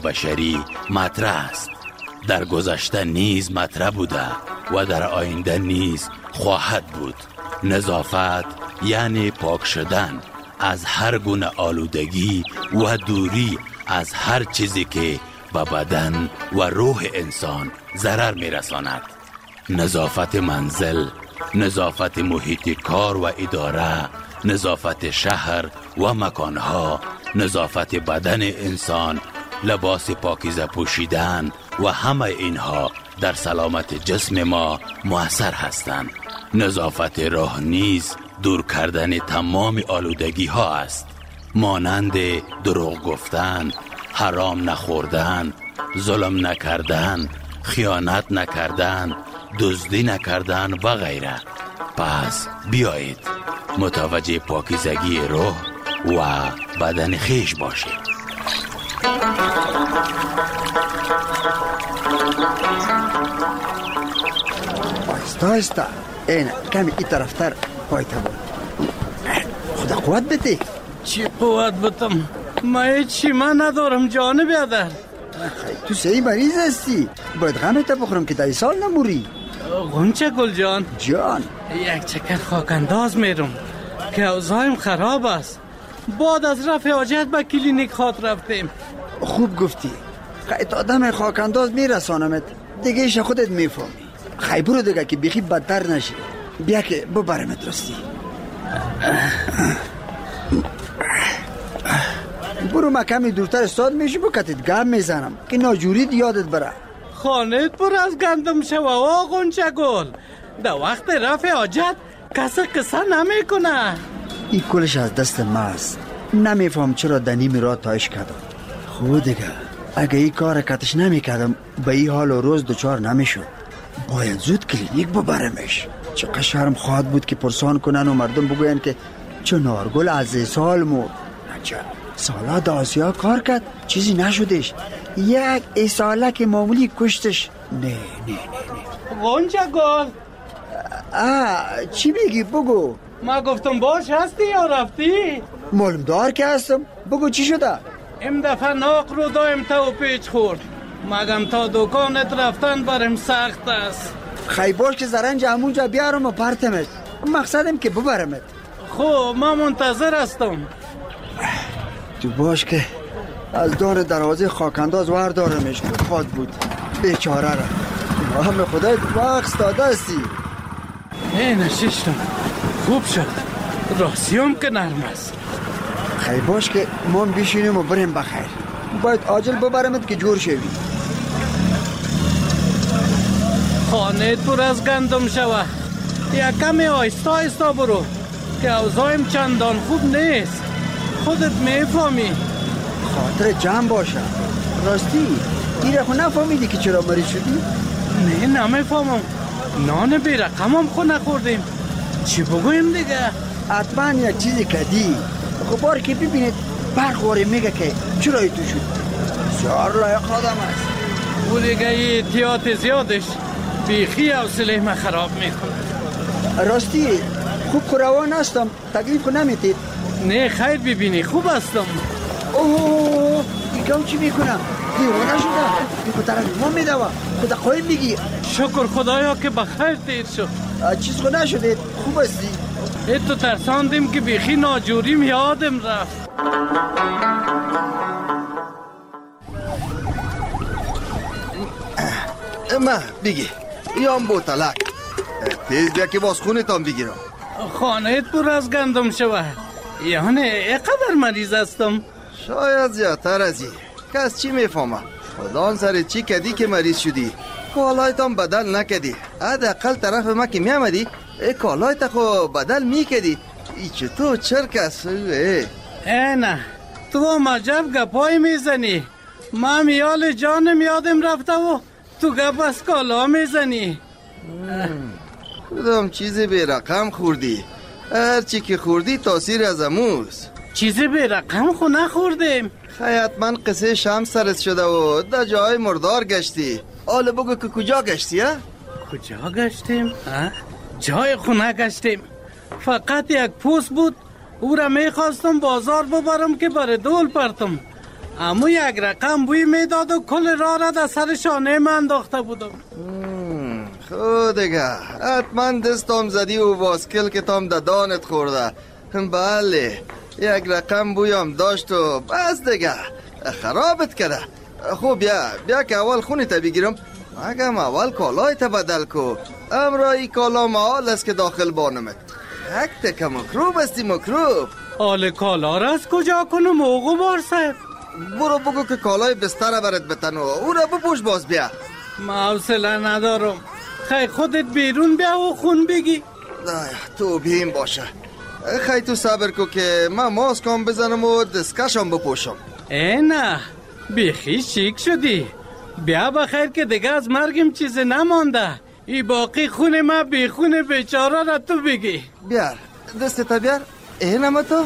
بشری مطرح است. در گذشته نیز مطرح بوده و در آینده نیز خواهد بود. نظافت یعنی پاک شدن از هر گونه آلودگی و دوری از هر چیزی که به بدن و روح انسان ضرر میرساند. نظافت منزل، نظافت محیط کار و اداره، نظافت شهر و مکانها، نظافت بدن انسان، لباس پاکیزه پوشیدن و همه اینها در سلامت جسم ما مؤثر هستند. نظافت راه نیز دور کردن تمام آلودگی ها است، مانند دروغ گفتن، حرام نخوردن، ظلم نکردن، خیانت نکردن، دزدی نکردن و غیره. پس بیایید متوجه پاکیزگی روح و بدن خیش باشید. آهسته اینه کمی این طرفتر پایتا بود. خدا قوت بده. چی قوت بتم؟ من چی من ندارم جان بیادر. تو صحیح مریض هستی، باید غمت بخورم که تا سال نموری. غنچه گل جان یک چکر خاک انداز میرم که اوضاعم خراب است. بعد از رفع حاجت به کلینیک خاط رفتیم. خوب گفتی، خیلی آدم خاک انداز میرسانمت دیگه ایش خودت میفهمی. خیلی برو دیگه که بیخی بدتر نشی. بیا که ببرمت راستی. برو ما کمی دورتر استاد میشی بکتت گم میزنم که ناجورید یادت بره. خانت پر از گندم شوه و غنچه گل. در وقت رفع حاجت کسی قصه نمیکنه. این کلش از دست ما است. نمیفهم چرا دنیم را تایش کردم. خود دیگه اگه این کار کتش نمیکردم به این حال و روز دوچار نمیشد. باید زود کلینیک ببرمش. چقدر شرم خواهد بود که پرسان کنن و مردم بگوین که چه نارگل از سال مرد. نچه سالا دا آسیا کار کرد چیزی نشدش. یک ایساله که معمولی کشتش. نه غنچه گل. چی بگی بگو. ما گفتم باش هستی یا رفتی؟ معلوم دار که هستم. بگو چی شده؟ این دفعه ناق رو دایم تا و پیچ خورد. مگم تا دکانت رفتن برم سخت است. خیلی باش که زرنج همونجا بیارم و پرتمت. مقصدم که ببرمت. خب من منتظر هستم. تو باش که از دار دروازه خاکنداز وردارمش که خواد بود. بیچاره را همه خدای وقت داده هستی. نشیشتم خوب شد. راستیم که نرم است. خیلی باش که ما بیشینیم و بریم بخیر. باید عاجل ببرمت که جور شوی. خانه پر از گندم شوه. یک کمی آیستا برو که اوضاعم چندان خوب نیست. خودت میفهمی. خاطر جمع باشه. راستی این رو نفهمیدی که چرا مریض شدی؟ نه نمیفهمم. نان بی رقمم خو نخوردیم. چی بگویم دیگه؟ حتما یک چیزی کردی. خب بار که ببینید برخوری میگه که چرا تو شد. بسیار لایق آدم است. او دیگه احتیاط زیادش بیخی حوصله ما خراب میکنه. راستی خوب روان هستم. تکلیف نمیتید؟ نه خیر ببینی خوب هستم. اوه دیگم چی میکنم؟ دیوانه شده. دیگه طرف ما میدوه. خدا خواهی میگی. شکر خدایا که بخیر دیر شد. چیز خود نشده. خوب هستی؟ تو ترساندیم که بیخی ناجوریم یادم رفت. اما بگی یام بوتلک تیز بیا که باز خونتان بگیرم. خانهت پر از گندم شوه. یعنی اقدر مریض هستم؟ شاید زیادتر از این. کس چی میفهمه؟ خدا سر چی کدی که مریض شدی؟ کالایتان بدل نکدی. حداقل طرف ما که میامدی کالایت خو بدل میکدی. ای چطور چرک است؟ نه تو مجب گپای میزنی. من میال جانم یادم رفته و تو گپ از کالا میزنی. کدام چیزی به رقم خوردی؟ هر چی که خوردی تاثیر از اموز. چیزی به رقم خو نخوردیم. خیات من قصه شم سرت شده و در جای مردار گشتی. حالا بگو که کجا گشتی ها؟ کجا گشتیم؟ جای خو نگشتیم. فقط یک پوست بود. او را میخواستم بازار ببرم که بر دول پرتم. اما یک رقم بوی میداد و کل راه را در سر شانه من انداخته بودم. خود دیگه حتما دستم زدی و واسکل که تام در دانت خورده. بله یک رقم بویم داشت و بس دیگه خرابت کرده. خب بیا که اول خونی تا بگیرم. اگم اول کالای تا بدل کو. امرایی کالا محال است که داخل بانمت. یک تکه مکروب استی مکروب. حال کالا را از کجا کنم او غبار صاحب؟ برو بگو که کالای بستر برات بتن و او را بپوش باز بیا. ما حوصله ندارم. خی خودت بیرون بیا و خون بگی. تو بیم باشه. خی تو صبر کو که من ماسکم بزنم و دستکشم بپوشم. نه بیخی شیک شدی. بیا بخیر که دیگه از مرگم چیزی نمانده. ای باقی خون ما بی خون بیچاره را تو بگی. بیار دستتا بیار. اینم تو.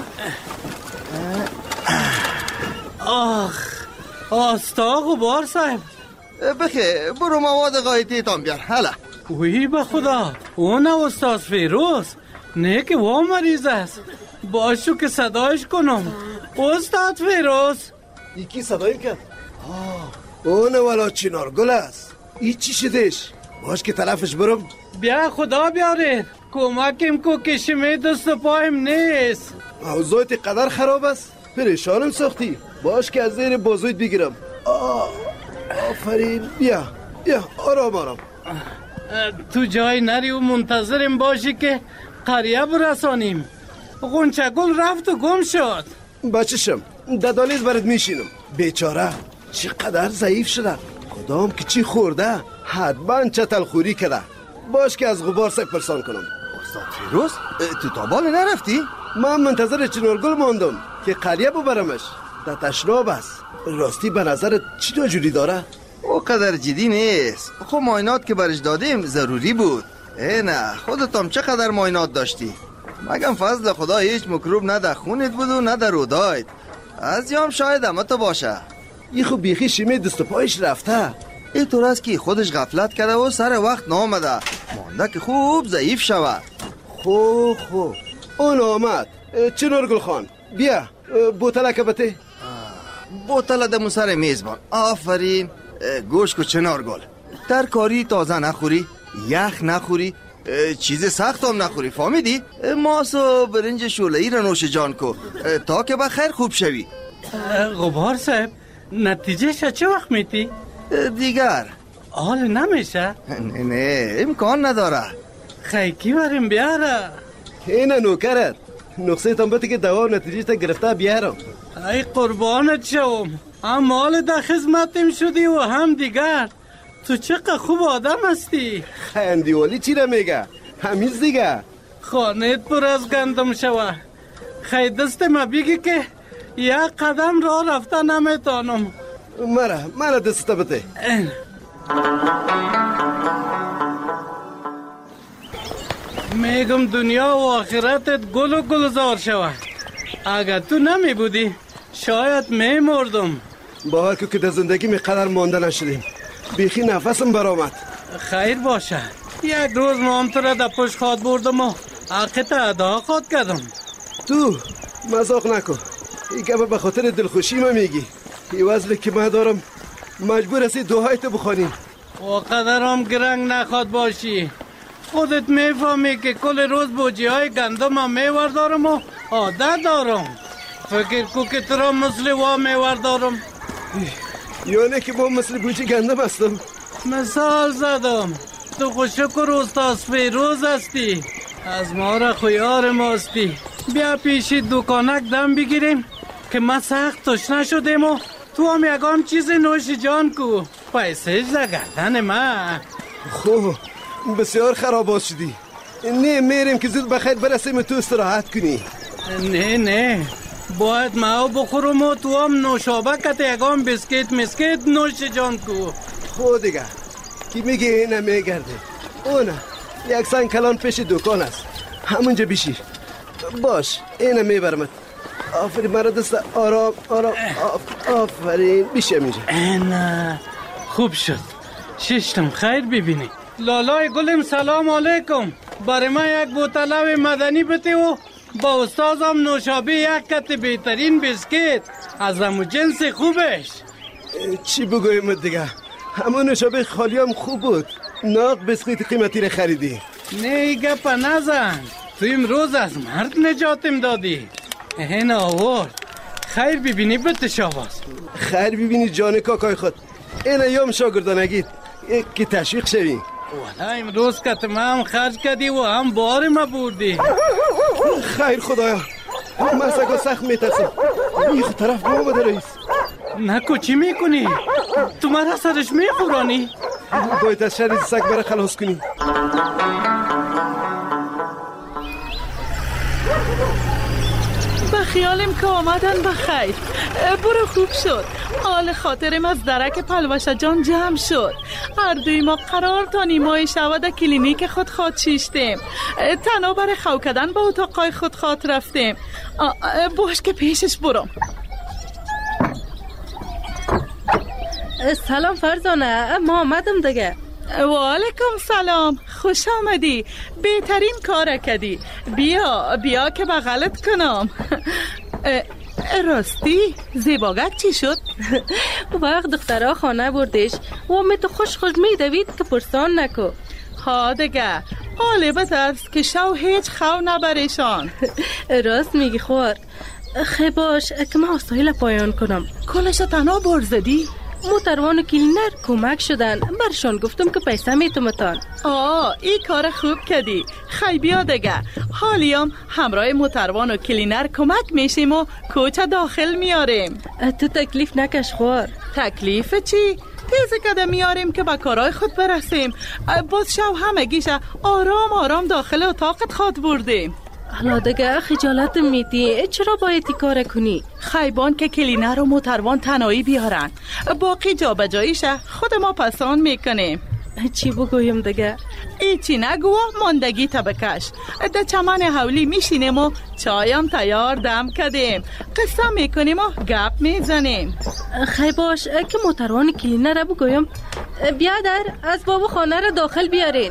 آستا غبار صاحب. بخی برو مواد غایتی تام بیار. حالا وی به خدا اون استاد فیروز نه که وا مریض است. باشو که صدایش کنم. استاد فیروز. یکی صدایم کرد. اون والا چنار گل است. ای چی شدش؟ باش که طرفش برم. بیا خدا بیاره کمکم کو که شمی دست و پایم نیست. اوضاعت قدر خراب است. پریشانم ساختی. باش که از زیر بازویت بگیرم. آفرین. بیا آرام. تو جای نری و منتظرم باشی که قریه برسانیم. غنچه گل رفت و گم شد. بچشم ددالیز برات میشینم. بیچاره چقدر ضعیف شده. کدام که چی خورده حتما چتل خوری کرده. باش که از غبار سک پرسان کنم. استاد فیروز تو تابال نرفتی؟ من منتظر چنارگل ماندم که قریه ببرمش. در تشناب است. راستی به نظرت چی جوری داره؟ او قدر جدی نیست. خب معاینات که برش دادیم ضروری بود. نه خودتم چقدر معاینات داشتی؟ مگم فضل خدا هیچ مکروب نه در خونت بود و نه در رودایت. از یام شاید اما تو باشه. ای خب بیخی شیمه دست پایش رفته. این طور است که خودش غفلت کرده و سر وقت نامده. مانده که خوب ضعیف شود. خوب اون آمد. چنارگل خان بیا بوتل کبته. بوتل دمو سر میزبان. آفرین. گوش کو چنارگل. ترکاری تازه نخوری، یخ نخوری، چیز سخت هم نخوری. فهمیدی؟ ماس و برنج شوله‌ای را نوش جان کو تا که بخیر خوب شوی. غبار صاحب نتیجه چه وقت میتی؟ دیگر حال نمیشه؟ نه امکان نداره. خیکی بریم بیاره. اینه نوکرت نقصه تنبتی که دوا نتیجه تا گرفته بیارم. ای قربانت شوم. هم حال در خدمتم شدی و هم دیگر. تو چقدر خوب آدم هستی. خندیوالی چی را میگه؟ همیز دیگه. خانهت پر از گندم شوه. خی دست ما بگی که یک قدم راه رفته نمیتانم. مرا دست بده. میگم دنیا و آخرتت گل و گلزار شوه. اگر تو نمی بودی شاید میمردم. باور که در زندگی می قدر مانده نشدیم. بیخی نفسم برآمد. خیر باشه. یک روز ما تو را در پشت خواد بردم و حقت ادا خواد کردم. تو مزاق نکن. این گفت به خاطر دلخوشی ما میگی. این وزلی که من دارم مجبور هستی دعایت بخوانی. و قدرم گرنگ نخواد باشی. خودت میفهمی که کل روز بوجی های گندم هم میوردارم و عادت دارم. فکر کو که تو را مثل وا میوردارم. یعنی که ما مثل بوجی گندم هستم. مثال زدم. تو خوشکر استاد فیروز هستی. از ما را خویار ماستی. بیا پیشی دکانک دم بگیریم که ما سخت تشنه شدیم و تو هم یکم چیز نوش جان کو. پیسه زگردن ما. خوب بسیار خراب شدی. نه میریم که زود بخیر برسیم تو استراحت کنی. نه باید ما بخورم و تو هم نوشابه کت یکم بسکیت نوش جان کو. خود دیگه کی میگه اینه میگرده. اونه یک سنگ کلان پیش دکان است. همونجا بیشی. باش اینه میبرمت. آفرین مرا دست آرام. آفرین بیشه میره. نه خوب شد. ششتم خیر ببینی. لالای گلم سلام علیکم. برای ما یک بوتلاوی مدنی بده و با استازم نوشابه یک کت بهترین بسکیت از همو جنس خوبش. چی بگویم دیگه؟ همون نوشابه خالی هم خوب بود. ناق بسکیت قیمتی رو خریدی. نه گپ نزن، تو امروز از مرد نجاتم دادی. این آورد خیر ببینی بتشاواز. خیر ببینی جان کاکای خود. این ایام شاگردانگیت که تشویق شوی. والا امروز کتم هم خرج کردی و هم بار ما بردی. خیر خدایا، من سگا سخت میترسم. این طرف با آمده رئیس. نکو چی میکنی؟ تو مرا سرش میخورانی؟ باید از شر سگ برای خلاص کنی. به خیالم که آمدن بخیر. برو خوب شد. حال خاطرم از درک پلوشه جان جمع شد. هر دوی ما قرار تا نیمای شود کلینیک خود خواد شیشتیم. تنها برای خو کردن به اتاقای خود خواد رفتیم. باش که پیشش برم. سلام فرزانه، ما آمدم دیگه. و علیکم سلام، خوش آمدی. بهترین کار کردی. بیا که بغلت کنم. راستی زیباگک چی شد؟ وقت دخترها خانه بردش و می تو خوش میدوید که پرسان نکو. ها دیگه حاله بترس که شو هیچ خو نبریشان. راست میگی خوار. خیلی باش که من آسایل پایان کنم. کلش تنها برزدی؟ موتروان و کلینر کمک شدن. برشان گفتم که پیسه میتومتان. این کار خوب کردی. خیلی بیا دیگه. حالیم همراه موتروان و کلینر کمک میشیم و کوچه داخل میاریم. تو تکلیف نکش خوار. تکلیف چی؟ تیزه کده میاریم که با کارهای خود برسیم. باز شو همگیشه آرام آرام داخل اتاقت خواد بردیم. حالا دیگه خجالت میدی. چرا باید کار کنی؟ خیبان که کلینر و موتروان تنهایی بیارن. باقی جا بجاییشه خود ما پسان میکنیم. چی بگویم دیگه؟ ایچی نگو ماندگی تا بکش. در چمن حولی میشینیم و چایم تیار دم کردیم. قصه میکنیم و گپ میزنیم. خیلی باش که موتروان کلینر رو بگویم بیادر از بابا خانه رو داخل بیارین.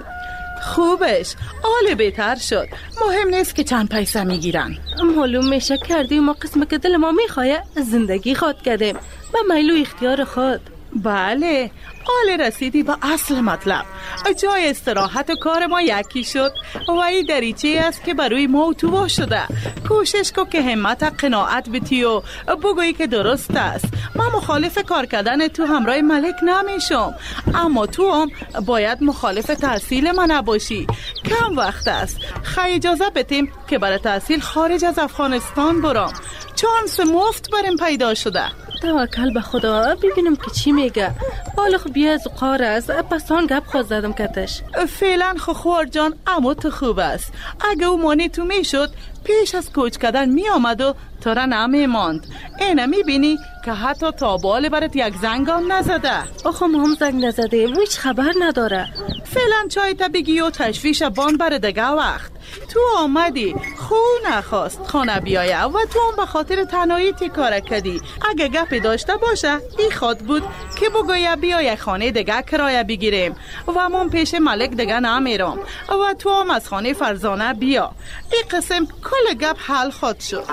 خوبش حال بهتر شد. مهم نیست که چند پیسه میگیرن. معلوم میشه کردی ما قسم که دل ما میخواه زندگی خود کردیم به میل و اختیار خود. بله حال رسیدی به اصل مطلب. جای استراحت و کار ما یکی شد و این دریچه است که بروی ما اتو شده. کوشش کو که همت قناعت بتی و بگویی که درست است. من مخالف کار کردن تو همراه ملک نمیشم، اما تو هم باید مخالف تحصیل من نباشی. کم وقت است. خیلی اجازه بتیم که برای تحصیل خارج از افغانستان برام. چانس مفت برم پیدا شده. توکل به خدا ببینم که چی میگه. حالا خب بیا از قار است پسان گپ خواست زدم کتش. فعلا خوار جان اما تو خوب است. اگه او مانی تو میشد پیش از کوچ کردن می آمد و تو را نمی ماند. اینه می بینی که حتی تابال برات یک زنگ هم نزده. آخه ما هم زنگ نزده هیچ خبر نداره. فعلا چای تا بگی و تشویش بان بر دگه وقت. تو آمدی خو نخواست خانه بیایه و تو هم به خاطر تنهایی کار کردی. اگه گپی داشته باشه این خواد بود که بگویه بیا خانه دگه کرایه بگیریم و من پیش ملک دگه نمیرم و تو هم از خانه فرزانه بیا. این قسم کل گپ حل خود شد.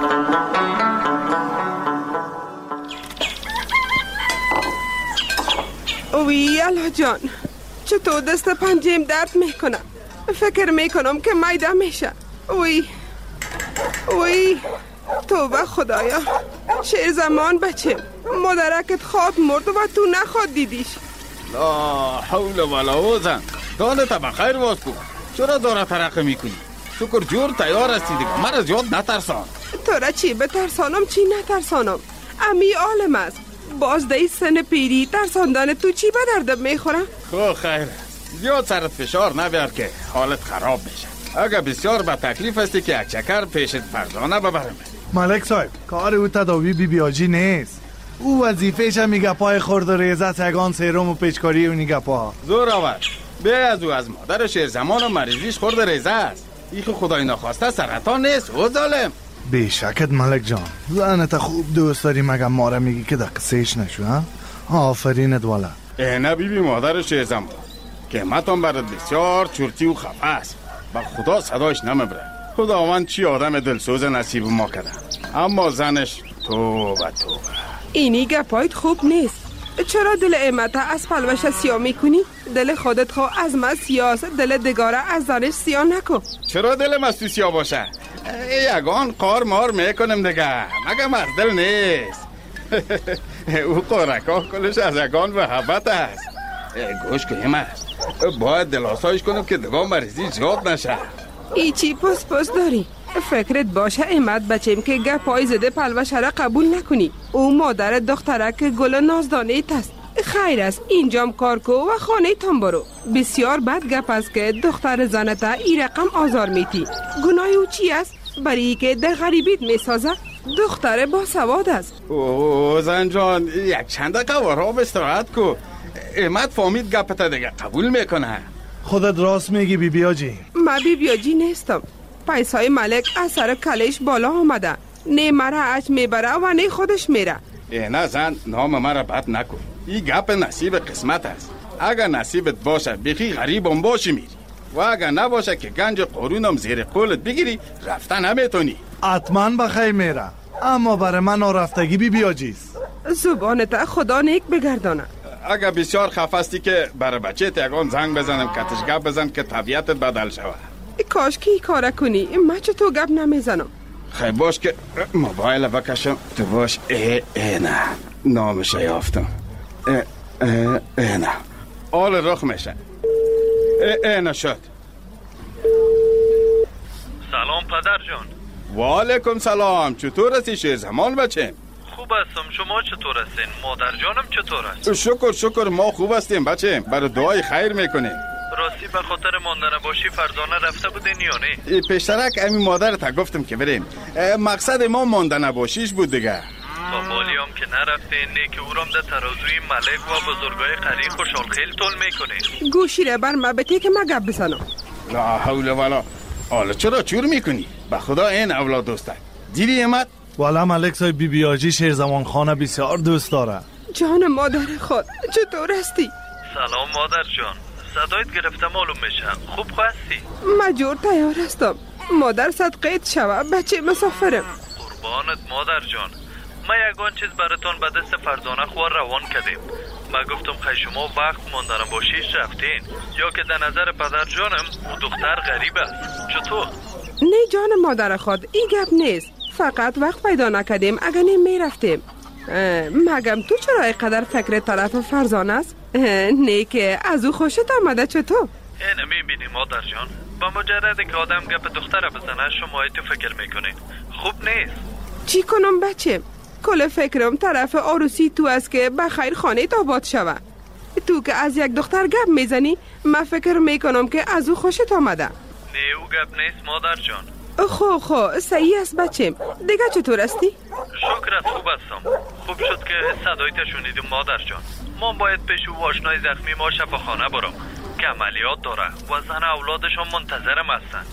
اوی الله جان، چطور دست پنجم درد میکنم. فکر میکنم که میده میشه. اوی توبه خدایا. شیر زمان بچه مادرکت خواد مرد و تو نخواد دیدیش. لا حول ولا قوة. دانتا بخیر باز کن. چرا داره ترقه میکنی؟ شکر جور تیار هستی دیگه. من از یاد نترسان. تو را چی بترسانم چی نترسانم؟ امی عالم است. باز دای سن پیری ترساندن تو چی به دردم میخوره؟ خب خیر. زیاد سرت فشار نبیار که حالت خراب میشه. اگه بسیار با تکلیف هستی که یک چکر پیشت فرزانه ببرم. ملک صاحب کار او تداوی بیاجی نیست. او وظیفه‌ش میگه پای خورد و ریزت یگان سیروم و پیچکاری و نیگه پا. زور آور. به از او از مادر شیر زمان و مریضیش خورد ریزه است. ایخو خدای نخواسته سرطان نیست او ظالم. بیشکت ملک جان. زنت خوب دوست داری مگه ماره میگی که در قصهش نشو ها؟ آفرینت والا. نه بیبی مادر شیر زمان. قیمتم برات بسیار چورتی و خفه است. با خدا صدایش نمیبره. خداوند چی آدم دلسوز نصیب ما کرده، اما زنش توبه. اینی گپایت خوب نیست. چرا دل امت از پلوش سیاه میکنی؟ دل خودت خو از من سیاه، دل دگاره از زنش سیاه نکن. چرا دل مستو سیاه باشه؟ یگان قار مار میکنم دیگه، مگه مرد دل نیست. او قارکا کلش از یگان محبت است. گوش کنیم است، باید دلاسایش کنم که دیگه مریضی زیاد نشه. ایچی پس داری؟ فکرت باشه امت بچیم که گپای زده پلوشه را قبول نکنی. او مادر دخترک گل نازدانه است. خیر است اینجام کار کو و خانه تان برو. بسیار بد گپ است که دختر زنتا ای رقم آزار میتی. گناه او چی است؟ برای که در غریبیت میسازه. دختر با سواد است. او زن جان، یک چند قوارا استراحت کو. امت فامید گپتا دیگه قبول میکنه. خودت راست میگی بیبیاجی. من بیبیاجی نیستم. پیسای ملک از سر کلش بالا آمده. نه مرا اچ میبره و نه خودش میره. نه زن، نام مرا بد نکن. این گپ نصیب قسمت است. اگر نصیبت باشه بخی غریبم باشی میری، و اگر نباشه که گنج قرونم زیر قولت بگیری رفته نمیتونی. حتما بخیر میره، اما برای من رفتگی بیبیاجیست. زبانت خدا نیک بگردانه. اگر بسیار خفستی که برای بچه تیگان زنگ بزنم کتش گپ بزن که طبیعتت بدل شود. کاش که ای کاره کنی، من چطور گپ نمیزنم. خیلی باش که موبایل بکشم تو باش. نه نامش یافتم. نه آل رخ میشه. نه شد. سلام پدر جان. و علیکم سلام. چطور هستی شیر زمان بچه؟ خوب هستم، شما چطور هستین؟ مادر جانم چطور است؟ شکر ما خوب هستیم بچه. برای دعای خیر میکنیم. راستی به خاطر ماندن باشی فرزانه رفته بودین یا نه؟ پیشترک امی مادرت گفتم که بریم. مقصد ما ماندن باشیش بود دیگه. با بالیام که نرفتین نه که او رام ده ترازوی ملک و بزرگای قری خوشحال خیل تول میکنین. گوشی را بر مبتی که من گپ بزنم. لا حول ولا. حالا چرا چور میکنی؟ به خدا این اولاد دوسته دیدی امت؟ والا ملک صاحب بیبیاجی شیرزمان خانه بسیار دوست داره. جان مادر خود چطور هستی؟ سلام مادر جان، صدایت گرفته معلوم میشه. خوب هستی؟ مجور تیار هستم. مادر صدقیت شوه، بچه مسافرم. قربانت مادر جان. ما یگان چیز براتون به دست فرزانه خوار روان کردیم. ما گفتم خیلی شما وقت ماندن باشیش رفتین، یا که در نظر پدر جانم او دختر غریب است. چطور؟ نه جان مادر خود، این گپ نیست. فقط وقت پیدا نکردیم، اگر نمی رفتیم. مگم تو چرا اینقدر فکر طرف فرزانه است؟ نه که از او خوشت آمده. چطور؟ اینه میبینی مادر جان، با مجرد که آدم گپ دختر بزنه شما تو فکر میکنین. خوب نیست. چی کنم بچه؟ کل فکرم طرف عروسی تو است که بخیر خانه آباد شوه. تو که از یک دختر گپ میزنی، من فکر میکنم که از او خوشت آمده. نه او گپ نیست مادر جان. خو صحیح است بچم. دیگه چطور هستی؟ شکرت خوب هستم. خوب شد که صدایت شنیدیم مادر جان. ما باید پیش او آشنای زخمی ما شفاخانه برم که عملیات داره و زن اولادشان منتظرم هستن.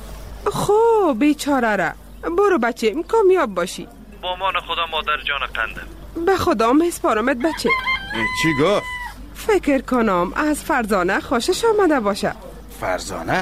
خو بیچاره را. برو بچم، کامیاب باشی. با امان خدا مادر جان قندم. به خدا میسپارمت بچه. چی گفت؟ فکر کنم از فرزانه خوشش آمده باشه. فرزانه؟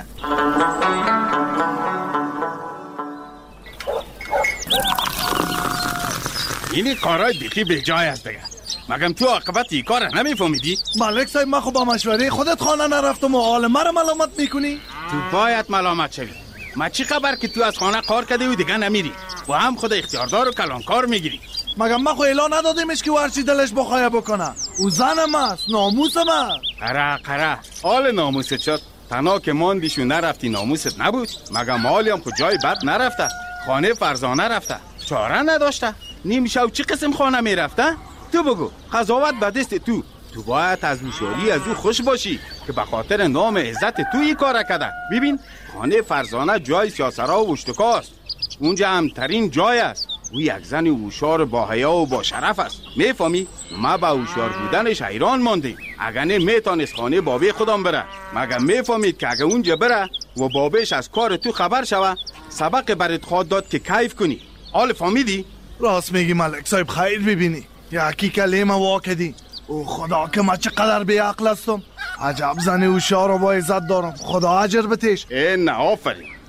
اینی کارای بیخی به جای است دیگه. مگم تو عاقبت این کار نمیفهمیدی؟ ملک صاحب من خب با مشوره خودت خانه نرفتم و حال مرا ملامت میکنی؟ تو باید ملامت شوی. ما چی خبر که تو از خانه کار کرده و دیگه نمیری و هم خود اختیاردار و کلانکار میگیری؟ مگم من خو اعلان ندادیمش که هرچی دلش بخواه بکنه. او زنم است، ناموسم است. قره حال ناموست شد. تنها که ماندیشو نرفتی ناموست نبود؟ مگم حالی هم جای بد نرفته. خانه فرزانه رفته، چاره نداشته. نیم شو چی قسم خانه میرفته؟ تو بگو، قضاوت به دست تو. تو باید از هوشیاری از او خوش باشی که به خاطر نام عزت تو این کار کرده. ببین خانه فرزانه جای سیاسرا و اشتکاست. اونجا همترین جای است. او یک زن هوشیار با حیا و با شرف است. میفهمی؟ ما با هوشیار بودنش حیران ماندیم. اگر نه میتونست خانه بابی خودم بره. مگر میفهمید که اگر اونجا بره و بابیش از کار تو خبر شوه سبق برات خواهد داد که کیف کنی. حال فهمیدی؟ راست میگی ملک صاحب. خیر ببینی یکی کلمه واکدی. او خدا که من چقدر بی عقل هستم. عجب زن هوشیار و با عزت دارم. خدا اجر بتش. نه آفرین.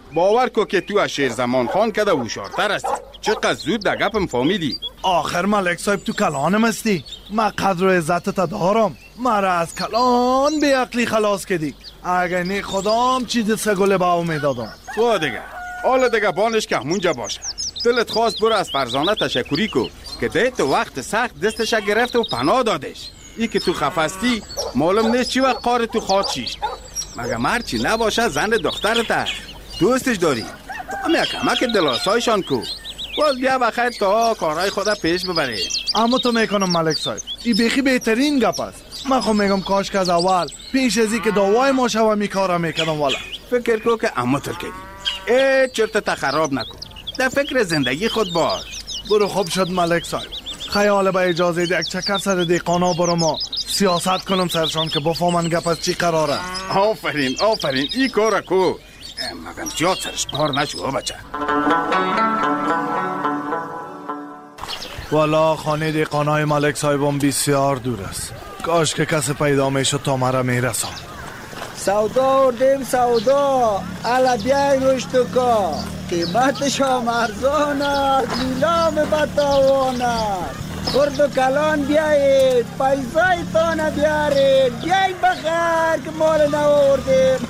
باور کو که تو از شیر زمان خان کده هوشیارتر هستی. چقدر زود در گپم فهمیدی. آخر ملک صاحب تو کلانم هستی. من قدر و عزت تا دارم. مرا از کلان به عقلی خلاص کردی. اگه نی خدام چیز سگل باو میدادم. تو دیگه حالا دیگه بانش که همونجا باشه. دلت خواست برو از فرزانه تشکری کو که ده تو وقت سخت دستش گرفت و پناه دادش. ای که تو خفستی معلوم نیست چی وقت قار تو خواد شیشت. مگه مرچی نباشه زن دخترت دوستش داری. هم یک کمک دلاسایشان کو. باز بیا بخیر تا کارهای خدا پیش ببری. اما تو میکنم ملک صاحب ای بیخی بهترین گپ است. من خود میگم کاش که از اول پیش ازی که دعوای ما شوه می کارم میکنم. والا فکر کو که اما تر کردی. چرت تا خراب نکن. در فکر زندگی خود باش. برو خوب شد ملک صاحب. خیال به اجازه یک چکر سر دیقانا برو ما سیاست کنم سرشان که بفهمن گپ از چی قراره. آفرین ای کارا کو. مگم زیاد سرش کار نشو بچه. والا خانه دیقانای ملک صاحبم بسیار دور است. کاش که کسی پیدا میشد تا مرا میرسان. سودا اردیم سودا الا بیای رشتوکا قیمتش هم ارزان است نیلام بتاوان است. خرد و کلان بیایید پیزای تانه بیارید بیای بخیر که مال نوردیم.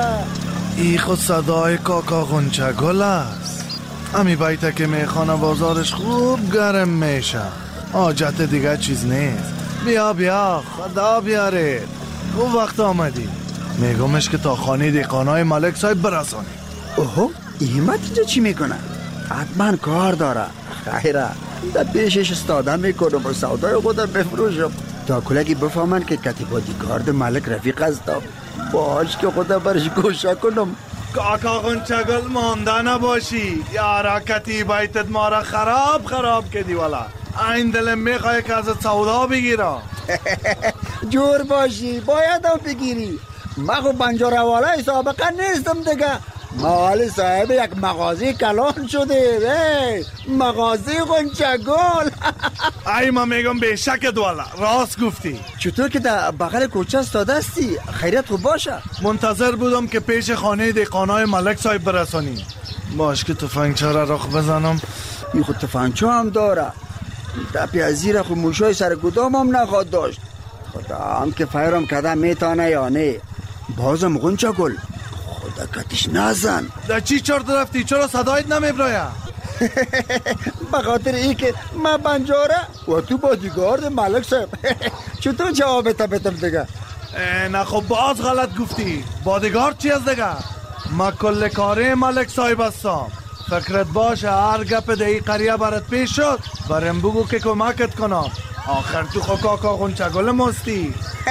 ای خود صدای کاکا غنچه گل است. امی بیته که میخانه بازارش خوب گرم میشه. حاجت دیگه چیز نیست. بیا خدا بیارید. خوب وقت آمدی. میگمش که تا خانه دیقانای ملک صاحب برسانی. اوه ایمت اینجا چی میکنه؟ حتما کار داره. خیره در پیشش استاده میکنم و سودای خودم بفروشم تا کلگی بفهمن که کتیبادی کارد ملک رفیق هستم. باش که خودم برش گوشه کنم. کاکا غنچگل مانده نباشی. یارا کتیبایتت ما را خراب کردی. والا این دلم میخواه که ازت سودا بگیرم. جور باشی باید هم بگیری. من خب بنجاره والای سابقه نیستم دیگه. مال صاحب یک مغازه کلان شده. مغازه غنچگل. ای من میگم به شکت والا راست گفتی. چطور که در بغل کوچه استاده هستی؟ خیریت خوب باشه. منتظر بودم که پیش خانه دیقانای ملک صاحب برسانی. باش که تفنگچه را رخ بزنم. این خود تفنگچه هم داره. دپی از زیر خود موشای سر کدام هم نخواد داشت. خدا هم که فیرم کده میتانه یا نه. بازم غنچگل خدا کتش نزن. در چی چرت رفتی؟ چرا صدایت نمیبراید؟ به خاطر ای که من بنجاره و تو بادیگارد ملک صاحب. چطور جوابت بدم دیگه؟ نه خب باز غلط گفتی. بادیگارد چی از دیگه؟ من کل کاره ملک صاحب هستم. فکرت باشه هر گپ دهی قریه برات پیش شد برم بگو که کمکت کنم. آخر تو خو کاکا غنچگل مستی.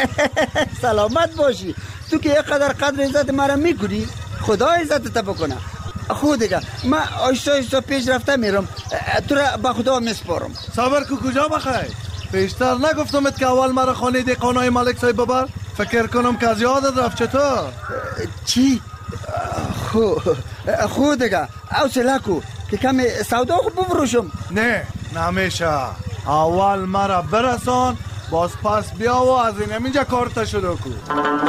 سلامت باشی. تو که یک قدر عزت مرا میکنی خدا عزت تا بکنه. خود دیگه من آیستا پیش رفته میرم. تو را با خدا میسپارم. صبر کو کجا بخیر؟ پیشتر نگفتمت که اول مرا خانه دیقانای ملک صاحب ببر؟ فکر کنم که از یادت رفت. چطور؟ چی؟ خود دیگه حوصله کو که کمی سودا خود بفروشم. نه نمیشه. اول مرا برسان باز پس بیا و از این همینجا کارتا شروع کو.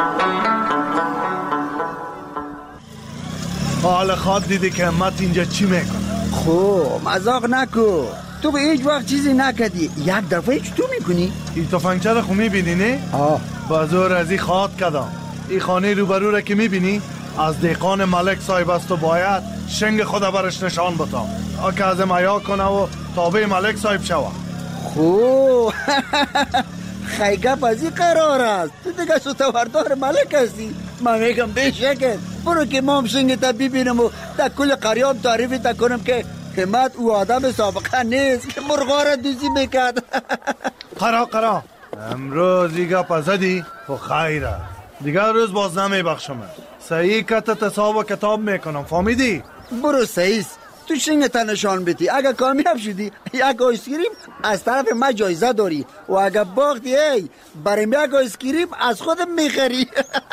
حال خواد دیدی که همت اینجا چی میکنه. خب مزاق نکو. تو به هیچ وقت چیزی نکدی. یک دفعه چی تو میکنی؟ این تفنگچه را خو میبینی نه؟ بازور از این خواد کدام. این خانه روبرو را که میبینی از دیقان ملک صاحب است و باید شنگ خدا برش نشان بتا که از میا کنه و تابع ملک صاحب شوه. خوب خیگه پزی قرار است. تو دیگه ستوردار ملک هستی. من میگم بشکت برو که ما هم شنگ تا ببینم و در کل قریام تعریفی تا کنم که همت او آدم سابقه نیست که مرغا را دوزی میکرد. قرا امروز دیگه پزدی و خیره دیگه روز باز نمیبخشم. صحیح کتت حساب و کتاب میکنم. فهمیدی؟ برو صحیح. تو شنگ تا نشان بدی. اگه کامیاب شدی یک آیسکریم از طرف ما جایزه داری و اگه باختی بریم یک آیسکریم از خودم میخری.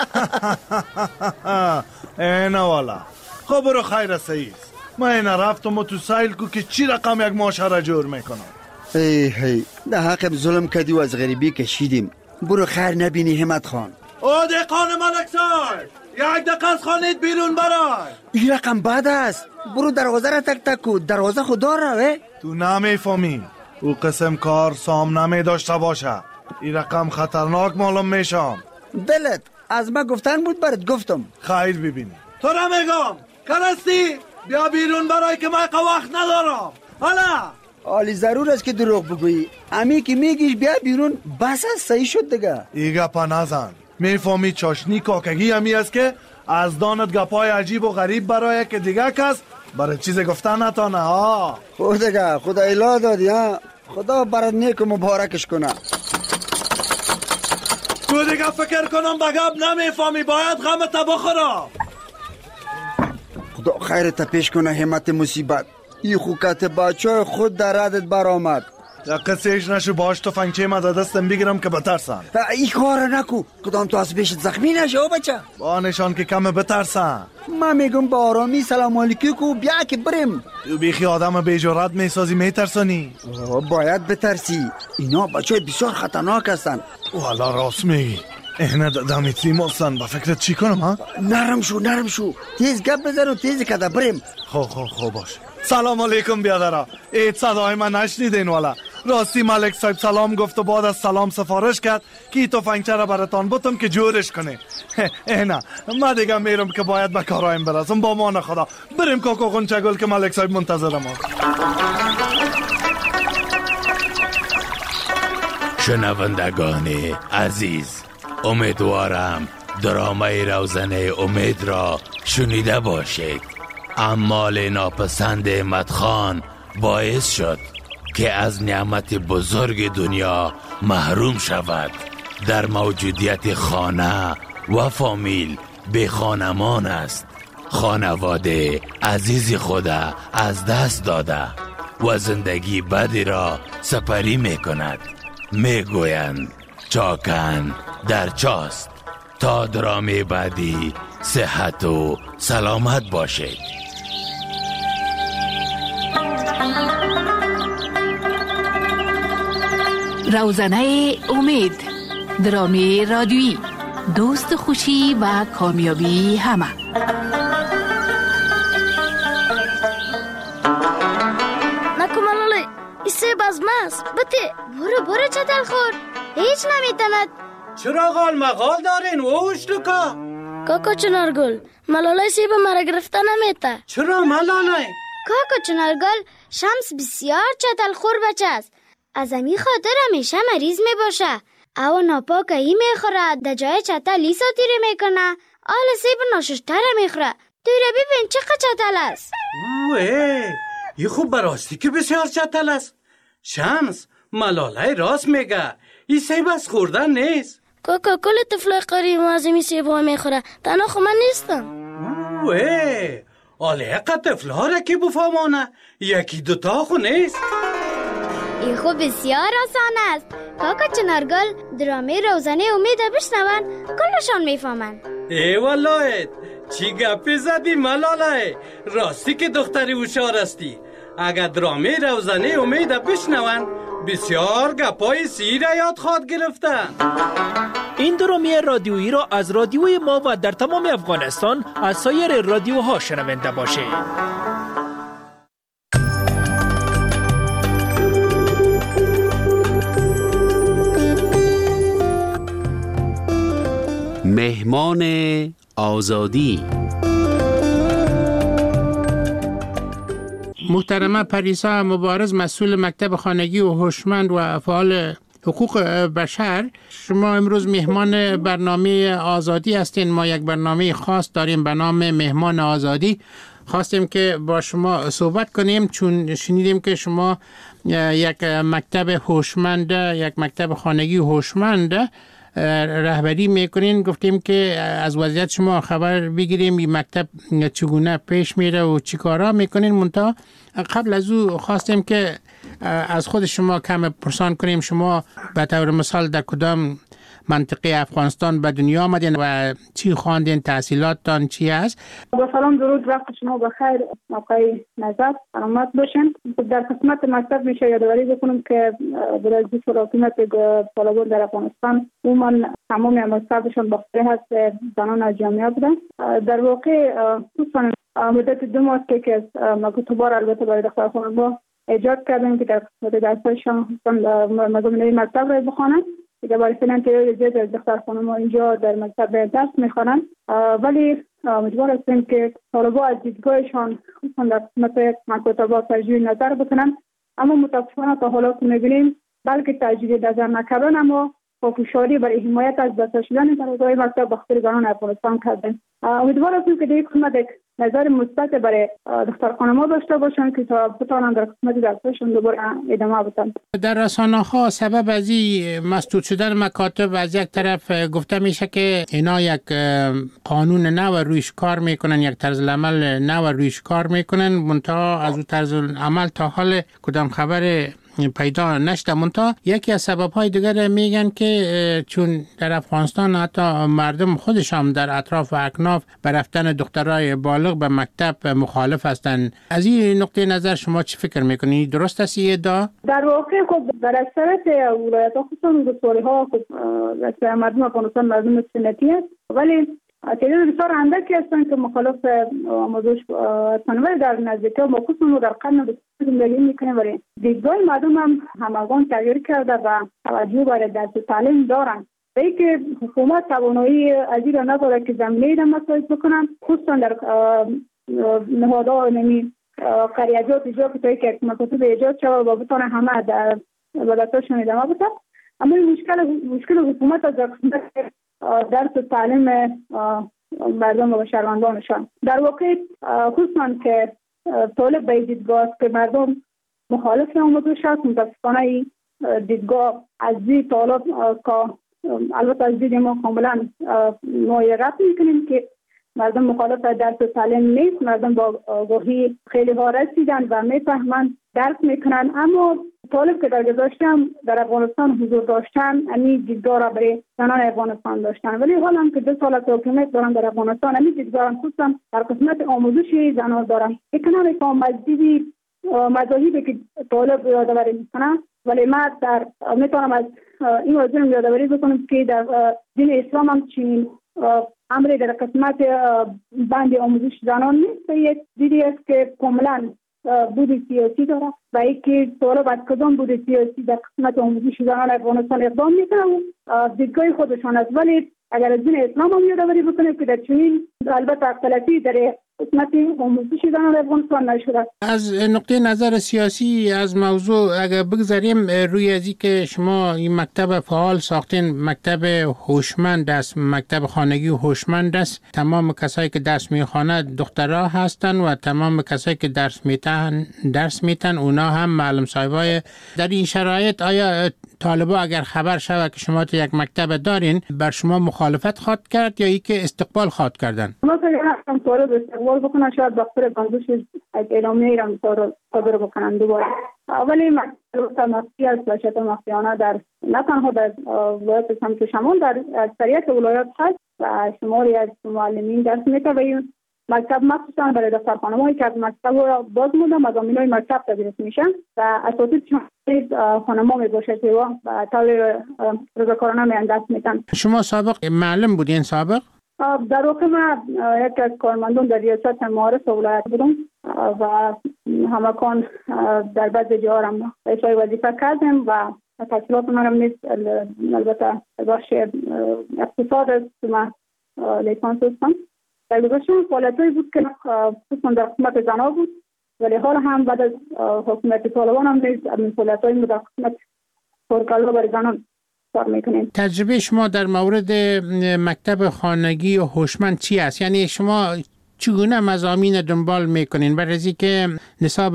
نه والا. خب برو خیر صحیح. من این رفتم و تو سایل کو که چی رقم یک معاشره جور میکنم. هی ده حقم ظلم کردی و از غریبی کشیدیم. برو خیر نبینی همت خان. او دیقان ملک صاحب یک دقیقه از خانه بیرون برای. این رقم بد است. برو دروازه را تک تک کو. دروازه خدا روه. تو نمیفهمی او قسم کار سام نمی داشته باشه. این رقم خطرناک معلوم میشم. دلت از ما گفتن بود برات گفتم. خیر ببینی تو نمیگم. کرستی بیا بیرون برای که من وقت ندارم. حالا حالی ضرور است که دروغ بگویی. امی که میگیش بیا بیرون بس است. صحیح شد دیگه. ای گپا نزن. میفهمی چاشنی کاکگی همی است که از دانت گپای عجیب و غریب برای که دیگه کس برای چیز گفتن نتانه ها. خود دیگه خدا اله دادی ها. خدا برات نیک و مبارکش کنه. تو دیگه فکر کنم بگب نمیفهمی باید غمت بخورم. خدا خیرت پیش کنه همت مصیبت. ای خوکت بچه خود در ردت برآمد. یا قصهش نشو باش تو فنگچه ما دستم بگیرم که بترسن. ای کار نکو. کدام تو از بیشت زخمی نشه او بچه. با نشان که کم بترسن. من میگم با آرامی سلام علیکی کو بیا که بریم. تو بیخی آدم بی جرأت میسازی میترسانی. باید بترسی. اینا بچه بسیار خطرناک هستن. والا راست میگی. اینه دمیتی مستن. با فکرت چی کنم ها؟ نرم شو تیز گپ بزن و تیز کده بریم. خب باش. سلام علیکم بیادرا. ایت صدای من نشنیدین والا. راستی ملک صاحب سلام گفت و بعد از سلام سفارش کرد که تو فنگچه را براتان بودم که جورش کنه. اینا من دیگه میرم که باید به کارایم برسم. با مان خدا بریم کاکا غنچگل که ملک صاحب منتظر ما. شنوندگان عزیز، امیدوارم درامه روزنه امید را شنیده باشید. اعمال ناپسند مدخان باعث شد که از نعمت بزرگ دنیا محروم شود. در موجودیت خانه و فامیل به خانمان است. خانواده عزیز خود از دست داده و زندگی بدی را سپری می کند. می گویند چاکن در چاست. تا درامه بعدی صحت و سلامت باشید. روزنه امید، درامه رادیویی، دوست خوشی و کامیابی همه. نکو ملاله ایسه بازماست. بته برو چتل خور. هیچ نمیتند. چرا غال مغال دارین ووش لکا؟ کاکا چنارگل ملاله سیب مرا گرفته نمیته. چرا ملاله؟ کاکا چنارگل شمس بسیار چتل خور بچه است. از امی خاطر همیشه مریض می باشه. او ناپاکه ای می خوره. در جای چتل لیسا تیره می کنه. آل سیب ناششتره می خوره. توی ببین چقدر چتل است. ای خوب براستی که بسیار چتل است. شمس ملاله راست میگه. این سیب از خوردن نیست. کاکا کل طفل قریب از امی سیب ها می خوره. تنها خو من نیستم. آله اقا طفل ها را که بفهمانه. یکی دوتا خو نیست. این خوب بسیار آسان است. کاکا چنارگل درامه روزنه امید بشنون کلشان میفهمن. ای والله چی گپی زدی ملاله. راستی که دختری هوشیار استی. اگر درامه روزنه امید بشنون بسیار گپای سیر یاد خواد گرفتن. این درامه رادیویی را از رادیوی ما و در تمام افغانستان از سایر رادیوها شنونده باشید. مهمان آزادی. محترمه پریسا مبارز، مسئول مکتب خانگی و هوشمند و فعال حقوق بشر، شما امروز مهمان برنامه آزادی هستین. ما یک برنامه خاص داریم به نام مهمان آزادی. خواستیم که با شما صحبت کنیم چون شنیدیم که شما یک مکتب هوشمند، یک مکتب خانگی هوشمند رهبری میکنین. گفتیم که از وضعیت شما خبر بگیریم این مکتب چگونه پیش میره و چی کارا میکنین. منتها قبل از او خواستیم که از خود شما کم پرسان کنیم. شما به طور مثال در کدام منطقه افغانستان به دنیا آمدین و چی خواندین، تحصیلاتتان چی است؟ با سلام درود، وقت شما بخیر، موقع نظر سلامت باشین. در قسمت مکتب میشه یادآوری بکنم که برای حکومت طالبان در افغانستان عموما تمام عملکردشان باخته هست زنان از جامعه بودن. در واقع خصوصا مدت 2 ماه که مکتوبار البته برای دخترخانه ما ایجاد کردیم که در قسمت درسشان مضامین مکتب را بخوانند. دیگه برای فعلا تعداد زیاد از دخترخانه ما اینجا در مکتب درس میخوانند، ولی امیدوار هستیم که طالبا از دیدگاهشان خصوصا در قسمت مکتبا تجدید نظر بکنند. اما متاسفانه تا حالا که میبینیم بلکه تجدید نظر نکردن اما پافشاری برای حمایت از بسته شدن طالبای مکتب به خاطر زنان افغانستان کردن. امیدوار هستیم که در این قسمت یک نظر مثبت برای دخترخانه ما داشته باشن که تا بتوانن در قسمت درسشون دوباره ادامه بدن. در رسانه‌ها سبب از این مسدود شدن مکاتب از یک طرف گفته میشه که اینا یک قانون نو رویش کار میکنن، یک طرز عمل نو رویش کار میکنن، منتها از اون طرز عمل تا حال کدام خبر پیدا نشده. منتها یکی از سبب‌های دیگر میگن که چون در افغانستان حتی مردم خودش هم در اطراف و اکناف به رفتن دخترای بالغ به مکتب مخالف هستند. از این نقطه نظر شما چی فکر میکنید؟ درست است این ادعا؟ در واقع خب در اکثریت ولایت‌ها خصوصا ولسوالی‌ها خب مردم افغانستان مردم سنتی است، ولی تعداد بسیار اندکی هستند که مخالف آموزش هستند. ولی در نزدیکی ما خصوصا در قرن زندگی میکنیم، ولی دیدگاه مردم هم همگان تغییر کرده و توجه برای درس تعلیم دارند. و اینکه حکومت توانایی از این را نداره که زمینه را مساعد بکنن، خصوصا در نهادها و قریجات ایجاد که یک مکاتب ایجاد شود و بتونه همه در ولایتشون ادامه بدن. اما مشکل حکومت از درس تعلیم مردم و شهروندانشان در واقع خصوصا که طالب به دیدگاه است که مردم مخالف آموزش است. متاسفانه دیدگاه از دید طالب که البته از دید ما کاملا رد میکنیم که مردم مخالف درس تعلیم نیست. مردم با آگاهی خیلی ها رسیدن و میفهمند درس میکنن، اما طالب که در گذشته هم در افغانستان حضور داشتن امی دیدگاه را برای زنان افغانستان داشتن، ولی حالا هم که 2 سال از حکومت دارن در افغانستان امی دیدگاه خصوصا در قسمت آموزش زنان دارن. یک نمیفهم از دید مذاهبی که طالب یادآوری میکنن، ولی ما میتونم از این موضوع یادآوری بکنم که در دین اسلام هم چنین امری در قسمت بند آموزش زنان نیست. یک دیدی است که کاملا بود سیاسی داره و اینکه طالب از کدام بود سیاسی در قسمت آموزش زنان افغانستان اقدام میکنه و دیدگاه خودشان است. ولی اگر از دین اسلام هم یادآوری بکنه که در چنین البته اختلافی در قسمت آموزش زنان افغانستان نشده. از نقطه نظر سیاسی از موضوع اگر بگذاریم روی ازی که شما این مکتب فعال ساختین، مکتب هوشمند است، مکتب خانگی هوشمند است، تمام کسایی که درس میخوانند دخترها هستند و تمام کسایی که درس میتن اونا هم معلم صاحبای. در این شرایط آیا طالبا اگر خبر شود که شما تو یک مکتب دارین بر شما مخالفت خواهد کرد یا ای که استقبال خواهد کردن؟ ما که هم طالب استقبال بکنن شاید دفتر بندوش از اعلامیه ایران صادر بکنن دوباره. ولی مکتب مخفی است و شاید مخفیانه در نه تنها در ولایت سمت شمال در اکثریت ولایات هست و شماری از معلمین درس میده و این مکتب مخصوصا برای دخترخانه‌هایی که از مکتب را باز مونده مضامین‌های مکتب تدریس میشن و اساتید خانم‌ها میباشد و طور رضاکارانه میان درس میدن. شما سابق معلم بودین سابق؟ در واقع من یک از کارمندان در ریاست معارف ولایت بودم و همکان در بعضی جاها هم اجرای وظیفه کردیم و تحصیلات من هم نیست البته بخش اقتصاد است. من لیسانس هستم. در گذشته فعالیت‌هایی بود که خصوصا در قسمت زنها بود، ولی حال هم بعد از حکومت طالبان هم نیز این فعالیت‌های در قسمت پرکالا برای زنان کار میکنیم. تجربه شما در مورد مکتب خانگی و هوشمند چی است؟ یعنی شما چگونه مضامین دنبال میکنین؟ برای که نصاب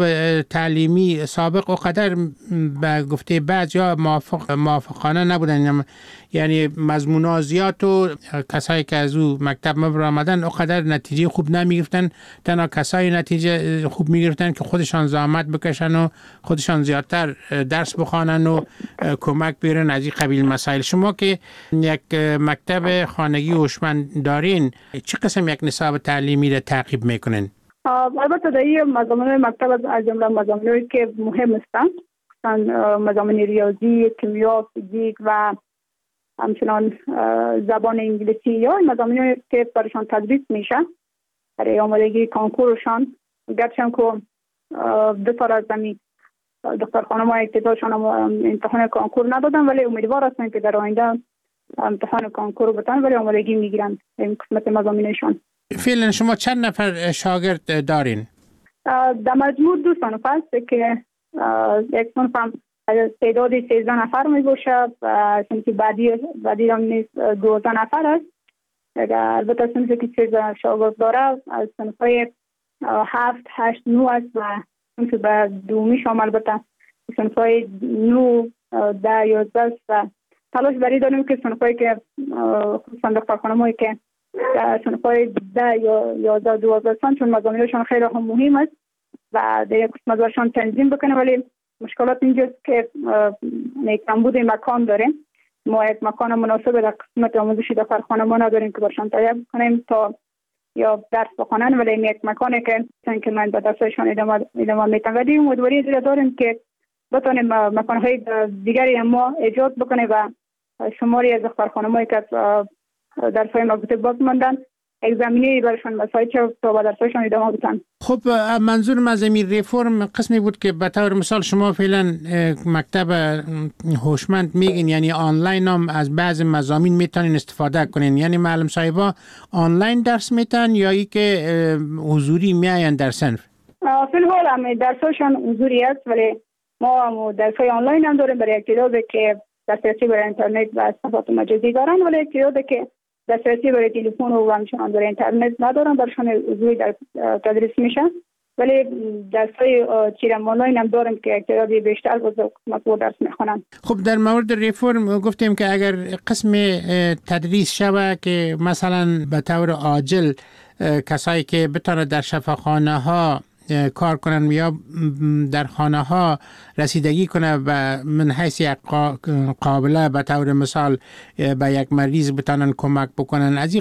تعلیمی سابق و قدر به گفته بعضیا موافقانه نبودن، یعنی مضمونا زیاد و کسایی که از او مکتب مبر آمدن اقدر نتیجه خوب نمیگرفتن. تنها کسایی نتیجه خوب میگرفتن که خودشان زحمت بکشن و خودشان زیادتر درس بخوانن و کمک بیارن از این قبیل مسائل. شما که یک مکتب خانگی هوشمند دارین، چه قسم یک نصاب تعلیمی را تعقیب میکنین؟ البته در این مضامین مکتب از جمله مضامینی که مهم هستند، مضامین ریاضی، کیمیا، فیزیک و همچنان زبان انگلیسی یا مضامینی که برشان تدریس میشه برای آمادگی کنکورشان. گرچه که دو تا از زمین دکتر خانم های ابتداشان امتحان کنکور ندادن، ولی امیدوار هستن که در آینده امتحان کنکور بتن ولی آمادگی میگیرن این قسمت مضامینشان. فعلا شما چند نفر شاگرد دارین؟ در مجموع 2 صنف است که یک صنف هم تعداد 13 نفر می باشه و صنف بعدی هم نیست 12 نفر است. البته صنفی که 13 شاگرد داره از صنف های 7 8 9 است و صنف به دومی شامل البته صنف های 9 10 11 است و تلاش بری داریم که صنف هایی که خصوصا دکتر خانم هایی که صنف های 10 یا 11 12 هستند چون مضامینشان خیلی هم مهم است و در یک قسمت برشان تنظیم بکنه، ولی مشکلات اینجاست که کمبود مکان داریم. ما یک مکان مناسب در قسمت آموزشی دکتر خانم نداریم که برشان تهیه بکنیم تا یا درس بخونن، ولی این یک مکانی که من به درسشان ادامه میتم و دیگه امیدواری زیاد داریم که بتونیم مکانهای دیگری ما ایجاد بکنه و شماری از دکتر خانمایی که درس‌های مربوطه باز ماندن یک زمینه برشان مساعد شد تا با درس‌هایشان ادامه بدن. خب منظورم از این ریفرم قسمی بود که به طور مثال شما فعلا مکتب هوشمند میگین یعنی آنلاین هم از بعض مضامین میتونین استفاده کنین، یعنی معلم صاحبا آنلاین درس میتن یا ای که حضوری میاین در صنف؟ فی الحال هم درس‌هاشون حضوری است ولی ما درس‌های آنلاین هم داریم برای تعدادی که دسترسی برای اینترنت و صفحات مجازی دارن، ولی تعدادی که دسترسی برای تلفن و همچنان برای اینترنت ندارن برشان حضوری در تدریس میشه، ولی درس‌های چیرم آنلاین هم داریم که تعدادی بیشتر با درس میخونن. خب در مورد ریفرم گفتیم که اگر قسم تدریس شوه که مثلا به طور عاجل کسایی که بتونه در شفاخانه ها کار کنن یا در خانه ها رسیدگی کنه و من حیث یک قابله به طور مثال به یک مریض بتانن کمک بکنن از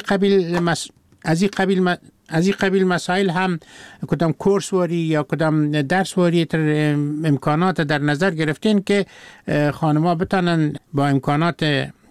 این قبیل مسائل هم کدام کورس واری یا کدام درس واری تر امکانات در نظر گرفتین که خانم‌ها بتانن با امکانات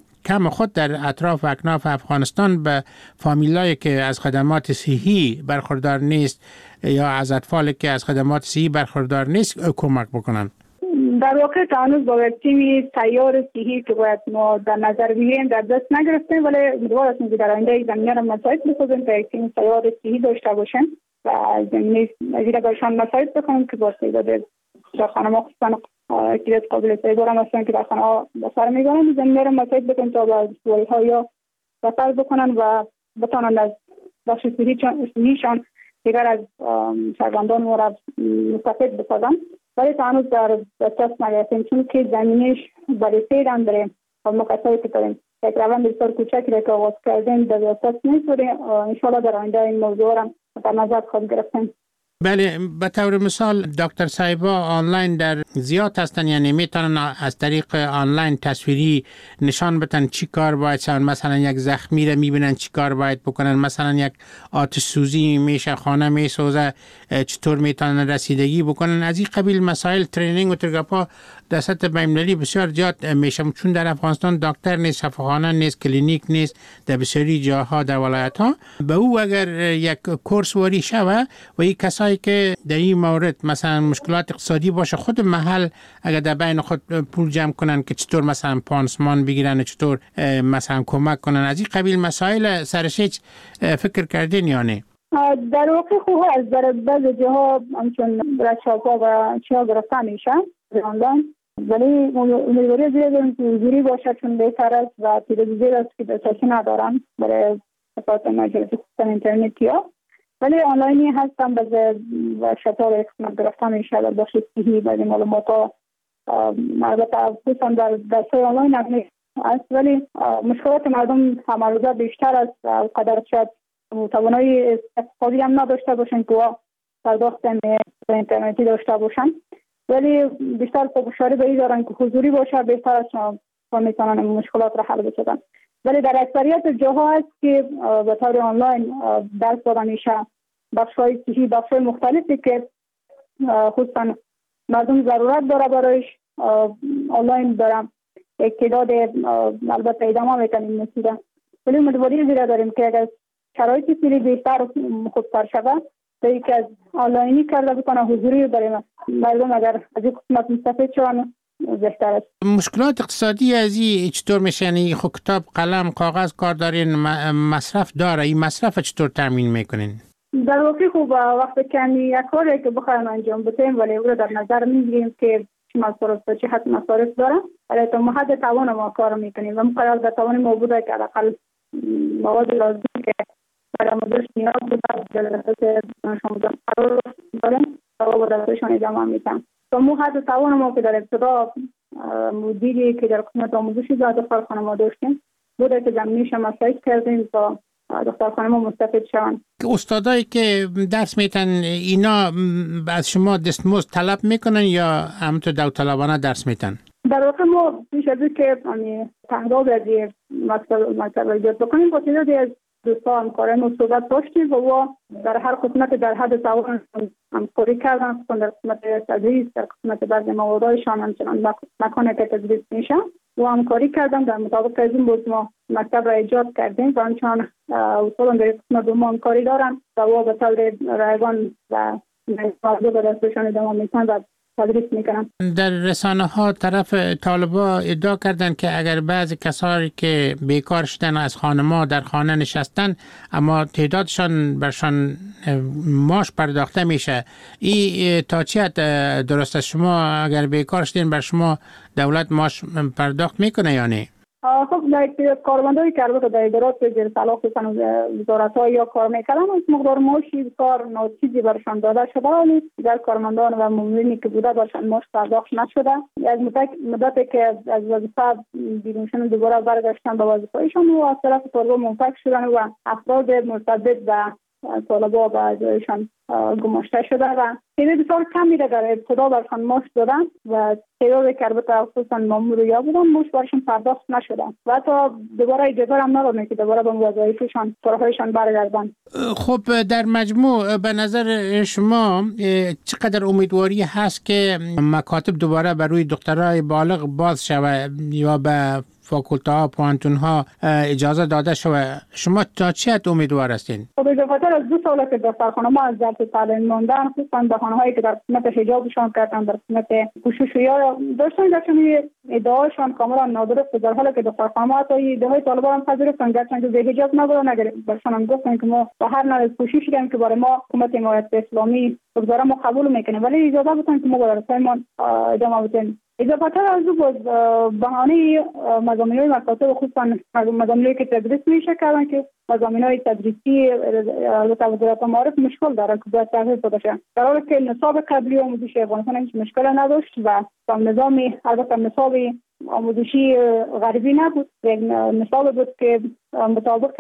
کم خود در اطراف و اکناف افغانستان به فامیلایی که از خدمات صحی برخوردار نیست یا از اطفالی که از خدمات صحی برخوردار نیست کمک بکنن؟ در واقع تانوز با یک تیمی سیار صحی که باید ما در نظر بگیریم در دست نگرفتیم، ولی امیدوار هستیم که در آینده زمینه را مساعد بسازیم تا یک تیم سیار صحی داشته باشیم و زمینه ازیره برشان مساعد بکنیم که با تعداد در خانه‌ها خصوصا اکیدت قابل سیبار هم هستن که در خانه‌ها بسر میگانن زمینه را مساعد بکنیم تا با سوال‌ها یا بسر بکنن و بتانن از بخش صحیشان دیگر از شهروندان ما را مستفید بسازن، ولی تانوز در دست نگرفتیم چون که زمینش برای سیدن داریم و مقصدی که داریم یک روند بسیار کوچکی را که آغاز کردیم در دست نیست و انشاءالله در آینده این موضوع را در نظر خواهیم گرفتیم. بله، به طور مثال دکتر صاحبا آنلاین در زیاد هستن، یعنی میتونن از طریق آنلاین تصویری نشان بدن چی کار باید شون، مثلا یک زخمی را میبینن چی کار باید بکنن، مثلا یک آتش سوزی میشه خانه میسوزه چطور میتونن رسیدگی بکنن. از این قبیل مسائل ترینینگ و ترگاپا در سطح بین‌المللی بسیار زیاد میشه چون در افغانستان دکتر نیست، شفاخانه نیست، کلینیک نیست در بسیاری جاها در ولایت ها. به او اگر یک کورس واری شوه و این کسایی که در این مورد مثلا مشکلات اقتصادی باشه خود محل اگر در بین خود پول جمع کنن که چطور مثلا پانسمان بگیرن، چطور مثلا کمک کنن، از این قبیل مسائل سرش هیچ فکر کردین یا نه؟ در واقع خوب از در بعض جاها همچون رچاپا و چیا گرفته میشه آنلاین، ولی امیدواری زیاد داریم که حضوری باشه چون بهتر است و تعداد زیاد است که دسترسی ندارن برای صفحات مجازی خصوصا اینترنتی ها، ولی آنلاینی هستن و شطار قسمت گرفته میشه در بخش صحی بعضی معلومات ها. البته خصوصا در درس‌های آنلاین هم است، ولی مشکلات مردم همه بیشتر است. قدر شاید توانایی اقتصادی هم نداشته باشن که پرداخت اینترنتی داشته باشن، ولی بیشتر پافشاری به این دارن که حضوری باشه بهتر است تا میتونن مشکلات را حل بکنن. ولی در اکثریت جاها است که به طور آنلاین درس داده میشه، بخش‌های صحی، بخش‌های مختلفی که خصوصا مردم ضرورت داره برایش آنلاین دارم یک تعداد البته ادامه میکنیم نسیده، ولی امیدواری زیرا داریم که اگر شرایطی سری بیشتر خوبتر شود تا یکی از آنلاینی کرده بکنه حضوری برای مردم اگر از این قسمت مستفید شوند بهتر است. مشکلات اقتصادی از این چطور میشه؟ یعنی خب کتاب، قلم، کاغذ کار دارین، مصرف داره، این مصرف چطور تامین میکنین؟ در واقع خوب وقتی که یک کاری که بخوایم انجام بدیم ولی او را در نظر میگیریم که چه مصارف و چه حد مصارف داره، برای تا حد توان ما کار میکنیم و مقدار در توان ما بوده که حداقل مواد لازم که برای آموزش نیاز بوده جلسات دانش آموزان قرار داریم و با درسشان ادامه میدن. تا حد توان ما که در ابتدا مدیری که در قسمت آموزشی در دخترخانه ما داشتیم بوده که زمینیش مساعد کردیم تا دخترخانه ما مستفید شوند. استادایی که درس میتن اینا از شما دستمزد طلب میکنن یا همونطور داوطلبانه درس میتن؟ در واقع ما پیش از که تحقیق از مکتب ایجاد بکنیم با تعدادی از دوستان همکاران صحبت داشتیم و در هر قسمت در حد توان همکاری کردن، در قسمت تدریس، در قسمت بعضی موادهایشان همچنان مکانی که تدریس میشه و همکاری کردم. در مطابق از این بود ما مکتب را ایجاد کردیم و همچنان اصولا در قسمت دو ما همکاری دارم و به طور رایگان و موضوع به دستشان ادامه میتن و تدریس میکنم. در رسانه ها طرف طالبا ادعا کردن که اگر بعضی کسایی که بیکار شدن از خانما در خانه نشستن اما تعدادشان برشان معاش پرداخته میشه، این تا چه حد درست است؟ شما اگر بیکار شدین بر شما دولت معاش پرداخت میکنه یا نه؟ خب در کارمندایی که البته در ادارات زیر سلاح وزارت‌ها یا کار میکردن از مقدار معاشی کار ناچیزی برشان داده شده، ولی در کارمندان و مامورینی که بوده برشان معاش پرداخت نشده. از مدتی که از وظیفه بیرون شدن دوباره برگشتن به وظیفه‌شان و از طرف طالبا منفک شدن و افراد مرتبط به طالبا به جایشان گماشته شده و تعداد بسیار کمی در ابتدا برشان معاش دادن و تعدادی که البته خصوصا مامور یا بودن معاش برشان پرداخت نشده و حتی دوباره اجازه هم ندادن که دوباره به وظایفشان کارهایشان برگردن. خب در مجموع به نظر شما چقدر امیدواری هست که مکاتب دوباره بر روی دخترای بالغ باز شود یا به فاکولته ها، پوانتون ها اجازه داده شود؟ شما تا چه حد امیدوار هستین؟ خب به خاطر از 2 ساله که دخترخانه ما از درس تعلیم ماندن، خصوصا بهانه‌هایی که در قسمت حجابشان کردن، در قسمت پوشش یا داشتن درشان ادعاشان کاملا نادرست، در حالی که دخترخانه ما حتی ایده‌های طالبان هم پذیرفتن گرچه که به حجاب نبودن، اگر برشان هم گفتن که ما با هر نوع پوششی که برای ما حکومت حمایت اسلامی بگذاره ما قبول میکنیم، ولی اجازه بدن که ما با درس‌هایمان ادامه بدیم. اضافه از او بهانه مضامین‌های مکاتب خصوصا مضامینی که تدریس میشه کردن که مضامین‌های تدریسی وزارت معارف مشکل داره که باید تغییر داده شه، در حالی که نصاب قبلی آموزشی افغانستان هیچ مشکل نداشت و نظامی البته نصاب آموزشی غربی نبود، یک نصاب بود که مطابق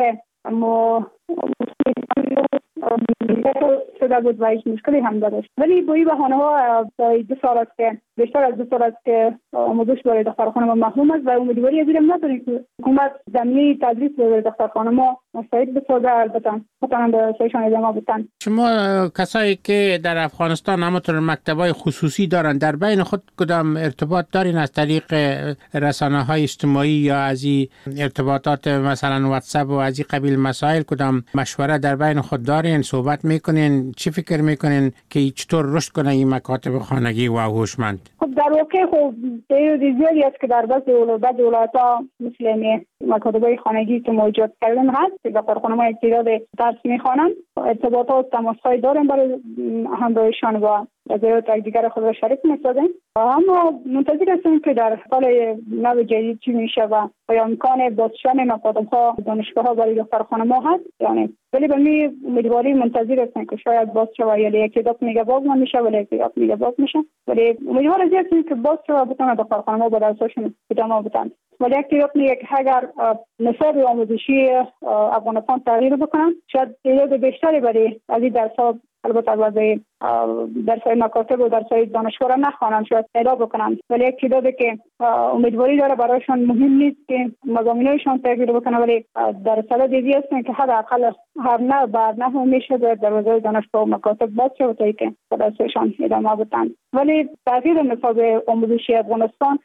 شده بود و هیچ مشکلی هم داشت. ولی با این بهانه‌ها 2 سال است که بیشتر از 2 سال است که آموزش برای دخترخانه ما محروم است و امیدواری ازیرم نداریم که حکومت زمینه تدریس برای دخترخانه ما مساعد بسازه، البته بتونن به سایشان ادامه بدن. شما کسایی که در افغانستان همونطور مکتب‌های خصوصی دارن در بین خود کدام ارتباط دارین از طریق رسانه‌های اجتماعی یا از ارتباطات مثلا واتساپ و از این قبیل مسائل کدام مشوره در بین خود دارین؟ صحبت میکنین؟ چی فکر میکنین که چطور رشد کنه این مکاتب خانگی و هوشمند؟ خب در واقع خب تعداد زیادی است که در بعضی ولایت‌ها مثل مکاتب خانگی که موجود کردن هست که دخترخانه ما تعداد درس میخوانند، ارتباطات تماس‌های داریم برای همراهشان و نظریات دیگر خود را شریک می‌سازیم. اما منتظر هستیم که در سال نو جدید چی میشه و امکان باز شدن مکاتب‌ها دانشگاه‌ها برای دخترخانه ما هست یعنی، ولی به می امیدواری منتظر هستیم که شاید باز شه یا یک دفعه میگه باز نمیشه ولی یک دفعه میگه باز میشه، ولی امیدوار هستیم که باز شه و بتونه دخترخانه ما با درسشون ادامه بدن. ولی یک تعداد یک اگر نصاب آموزشی افغانستان تغییر بکنن شاید تعداد بیشتری برای از این درس‌ها البته واسه درس‌های مکاتب و درس‌های دانشگاه را نخوانند شاید پیدا بکنند ولی یک تعدادی که امیدواری داره برایشان مهم نیست که مضامین‌هایشان تغییر بکنه ولی در صدد دیدی هستن که حداقل هر نه بر نه میشه در دروازه دانشگاه و مکاتب باز شد تا اینکه درسشان ادامه بدن ولی تغییر نصاب آموزشی افغانستان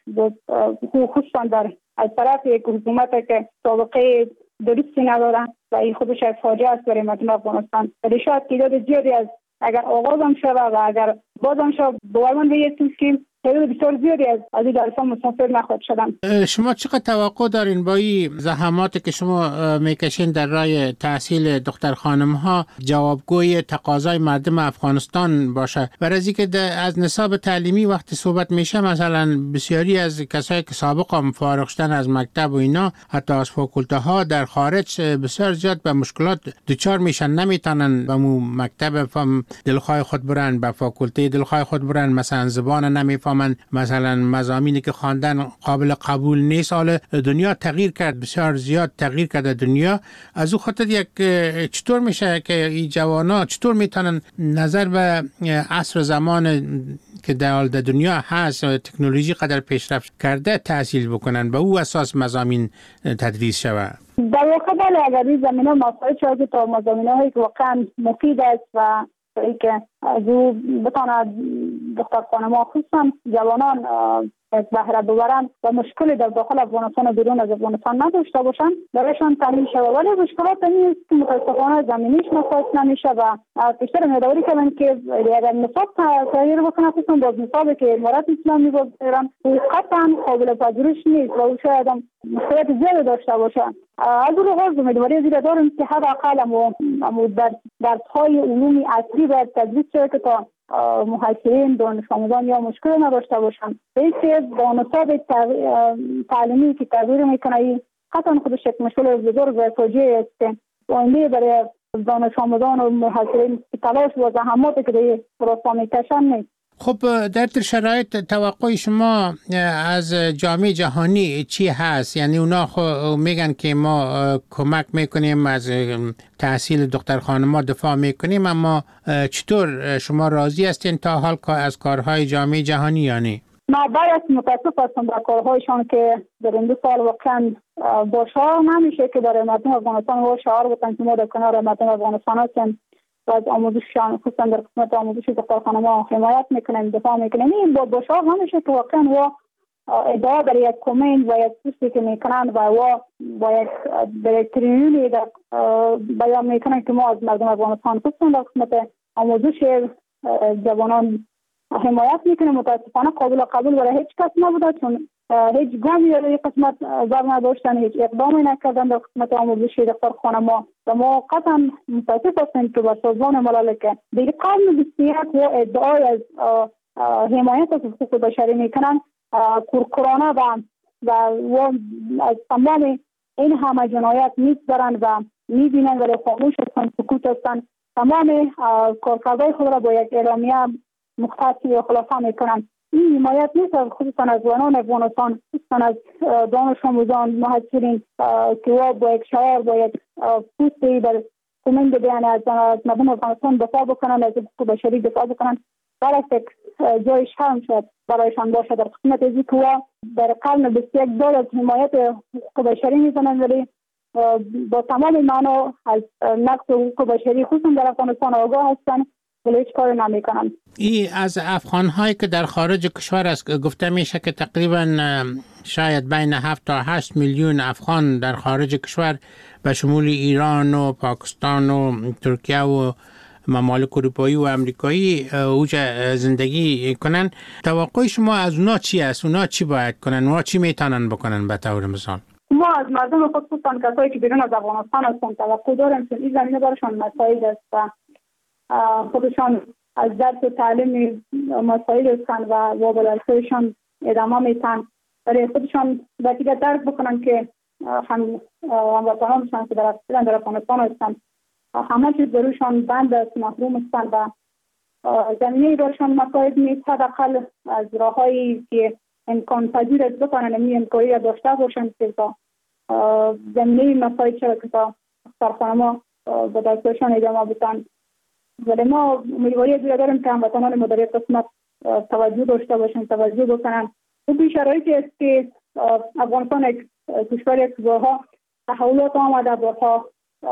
خصوصا در از طرف یک حکومت که سابقه درستی ندارن و این خودش یک فاجعه است برای مردم افغانستان ولی شاید تعداد زیادی از اگر آغاز هم شود و اگر باز هم شود باورمند به که تعداد بسیار زیادی از این درس‌ها مسافر نخواهد شدن. شما چقدر توقع دارین با این زحماتی که شما میکشین در راه تحصیل دختر خانم‌ها جوابگوی تقاضای مردم افغانستان باشه؟ برای اینکه از نصاب تعلیمی وقتی صحبت میشه مثلا بسیاری از کسایی که سابقا فارغ شدن از مکتب و اینا حتی از فاکولته ها در خارج بسیار زیاد به مشکلات دچار میشن نمیتونن به مکتب دلخواه خود برن به فاکولته دلخواه خود برن مثلا زبان نمیفهمن مثلا مضامینی که خواندن قابل قبول نیست حال دنیا تغییر کرد بسیار زیاد تغییر کرده دنیا از او خاطر یک چطور میشه که این جوانا چطور میتونن نظر به عصر زمان که در دنیا هست تکنولوژی قدر پیشرفت کرده تحصیل بکنن به او اساس مضامین تدریس شود در واقع بله اگر این زمینه مسائل شاید تا مضامینه هایی که واقعا مفید است و ای که از او بتاند دختر خانم‌ها خصوصا جوانان بهره ببرند و مشکلی در داخل افغانستان و بیرون از افغانستان نداشته باشند برایشان تعیین شود ولی مشکلات نیست که متاسفانه زمینیش مقایسه نمیشه و بیشتر میدوری کردن که اگر نصاب تغییر بکنه خصوصا باز نصابی که امارت اسلامی باز ایران قطعا قابل پذیرش نیست و او شاید مشکلات زیادی داشته باشه از اون لحاظ امیدواری زیاده داریم که حداقل درس‌های علومی اصلی باید تدریس شود که تا محصلین دانش آموزان یا مشکل نداشته باشند که با نصاب تعلیمی که تغییر میکنه قطعا خودش یک مشکل بزرگ و فاجعه است که آینده برای دانش آموزان و محصلین تلاش و زحماتی که در راستا میکشن نیست. خب در شرایط توقع شما از جامعه جهانی چی هست؟ یعنی اونا میگن که ما کمک میکنیم از تحصیل دختر خانم‌ها دفاع میکنیم اما چطور شما راضی هستین تا حال از کارهای جامعه جهانی یا نه؟ ما باید متاسف هستم در کارهایشان که در این 2 سال واقعا با شعار نمیشه که برای مردم افغانستان و شعار بودن که ما در کنار مردم افغانستان هستیم و از آموزششان خصوصا در قسمت آموزش دختر خانم‌ها حمایت میکنیم دفاع میکنیم این با شعار نمیشه که واقعا و ادعا در یک کامنت و یک پستی که میکنن و با یک تریلیونی بیان میکنن که ما از مردم افغانستان خصوصا در قسمت آموزش جوانان حمایت میکنه متاسفانه قابل قبول برای هیچ کس نبوده چون هیچ گامی در قسمت بر نداشتن هیچ اقدامی نکردن در قسمت آموزش دختر خانم‌ها و ما قطعا متاسف هستیم که با سازمان ملل که دیگه قانون بسیار و ادعای از حمایت از حقوق بشری میکنن کورکورانه و از تمام این همه جنایت می‌دارن و میبینن ولی خاموش هستن سکوت هستن تمام کارکردهای خود را با یک اعلامیه مختصی و خلاصه میکنن این حمایت نیست خصوصا از زنان افغانستان خصوصا از دانش آموزان محصلین که با یک شعار با یک پوستی در کامنت بیان از مردم افغانستان دفاع بکنن از حقوق بشری دفاع بکنن برای جای شرم شد برایشان باشه در قسمت ازی که در قرن 21 دور از حمایت حقوق بشری میزنن ولی با تمام معنا از نقض حقوق بشری خصوصا در افغانستان آگاه هستن ولی هیچ کاری نمیکنن. این از افغان‌هایی که در خارج کشور است گفته میشه که تقریبا شاید بین 7 تا 8 میلیون افغان در خارج کشور به شمول ایران و پاکستان و ترکیه و ممالک اروپایی و امریکایی اوج زندگی کنن. توقع شما از اونا چی است؟ اونا چی باید کنن؟ اونا چی میتونن بکنن به طور مثال؟ ما از مردم خصوصا کسایی که بیرون از افغانستان هستن توقع داریم که این زمینه برشان مسائل است و خودشان از درس و تعلیم مسائل هستن و وابلرسایشان ادامه میتن برای خودشان وقتی درک بکنن که هموطنان هستن که در افغانستان هستن همه چیز بروشان بند است محروم هستن و زمینه برشان مسائل نیست حداقل از راههایی که امکان پذیر است بتانن این امکانی را داشته باشند که تا زمینه مسائل چرا که تا دخترخانه ما به دستشان ادامه بدن. ولی ما امیدواری زیاد داریم که هموطنان ما در این قسمت توجه داشته باشند، توجه بکنن. این شرایطی است که افغانستان یک کشور یک بارها تحولات آمده، بارها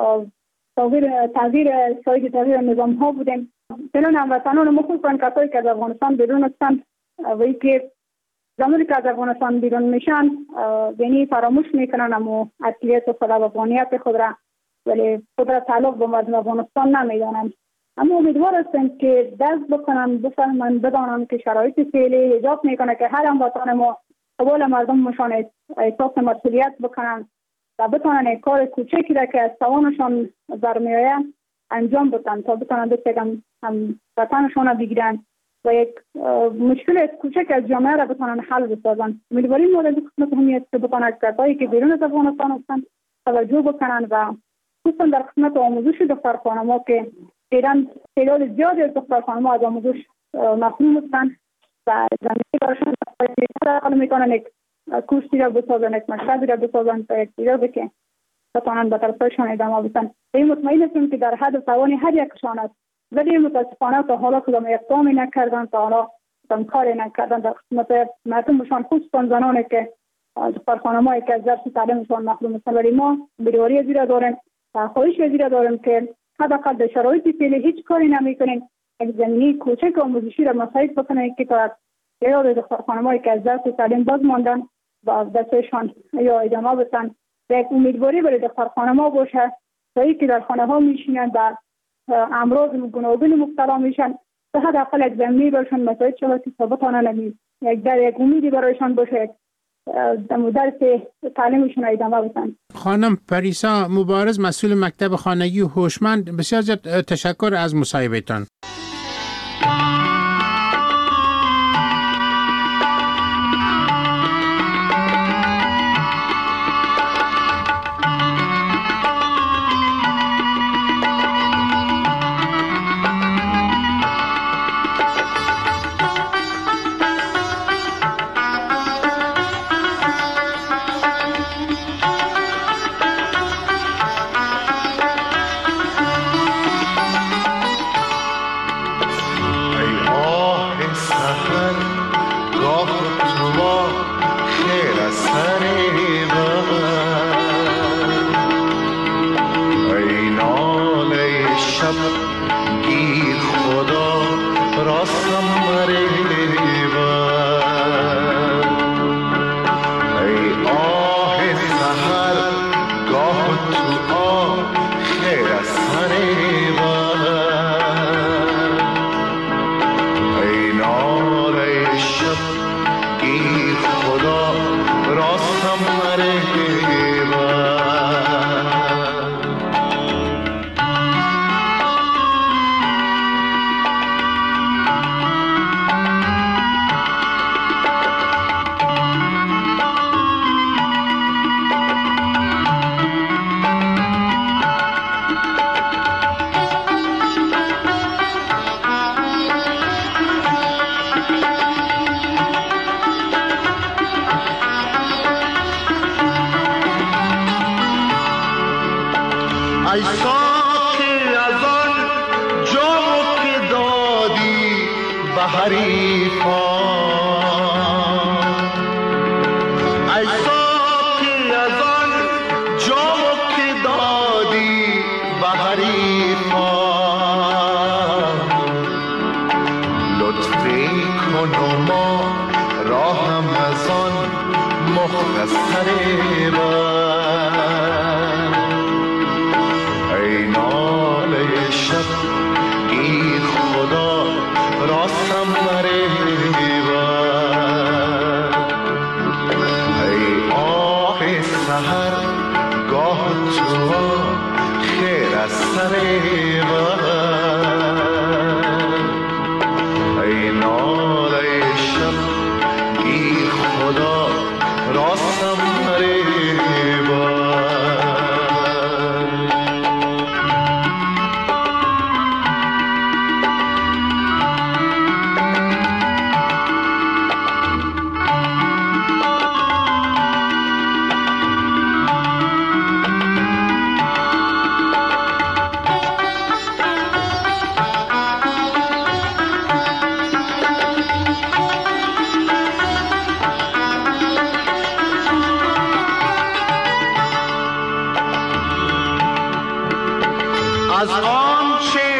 تغییر نظام ها بودیم. فعلا هموطنان ما خصوصا کسایی که از افغانستان بیرون هستند و اینکه زمانی که از افغانستان بیرون میشن یعنی فراموش میکنن اما اصلیت و خود افغانیت خود را، ولی خود را تعلق به مردم افغانستان نمیدانند. اما امیدوار هستیم که دست بکنن، بفهمن، بدانن که شرایط فعلی ایجاب میکنه که هر هموطن ما قبال مردمشان احساس مسئولیت بکنن و بتونن کار کوچکی را که از توانشان برمیآید انجام بدن تا بتونن دستگم هم وطنشان را بگیرن و یک مشکل کوچک از جامعه را بتونن حل بسازن. امیدواریم مورد قسمت همی است که بتونن کسایی که بیرون از افغانستان هستند توجه بکنن و خصوصا در قسمت آموزش دخترخانه ما که ایران تعداد زیادی از دخترخانه ما از آموزش محروم هستند و زمینه براشون استفاده میکنن، یک کورسی را بسازن، یک مکتبی را بسازن تا یک چیزی که بتونن به طرفشان ادامه بدن. این مطمئن هستیم که در حد توان هر یکشان است، ولی متاسفانه تا حالا کدام اقدامی نکردن، تا حالا کدام کاری نکردن در قسمت مردمشان، خصوصا زنانی که دخترخانه ما که از درس تعلیمشان محروم هستند. ولی ما امیدواری زیرا داریم و خواهش زیرا داریم که حداقل در شرایط فعلی هیچ کاری نمیکنین، یک زمینه کوچک آموزشی را مساعد بکنید که تا تعداد دخترخانه ما که از درس تعلیم باز ماندن و دستشان یا ادامه بدن. یک امیدواری برای دخترخانه ما باشه تا اینکه در خانه ها میشینن و امراض گوناگون مبتلا میشن، به حداقل یک زمینه برشان مساعد شود که بتونن یک امیدی برایشان باشه درس تعلیمشون ادامه بدن. خانم پریسا مبارز، مسئول مکتب خانگی هوشمند، بسیار زیاد تشکر از مصاحبهتان. از آنچه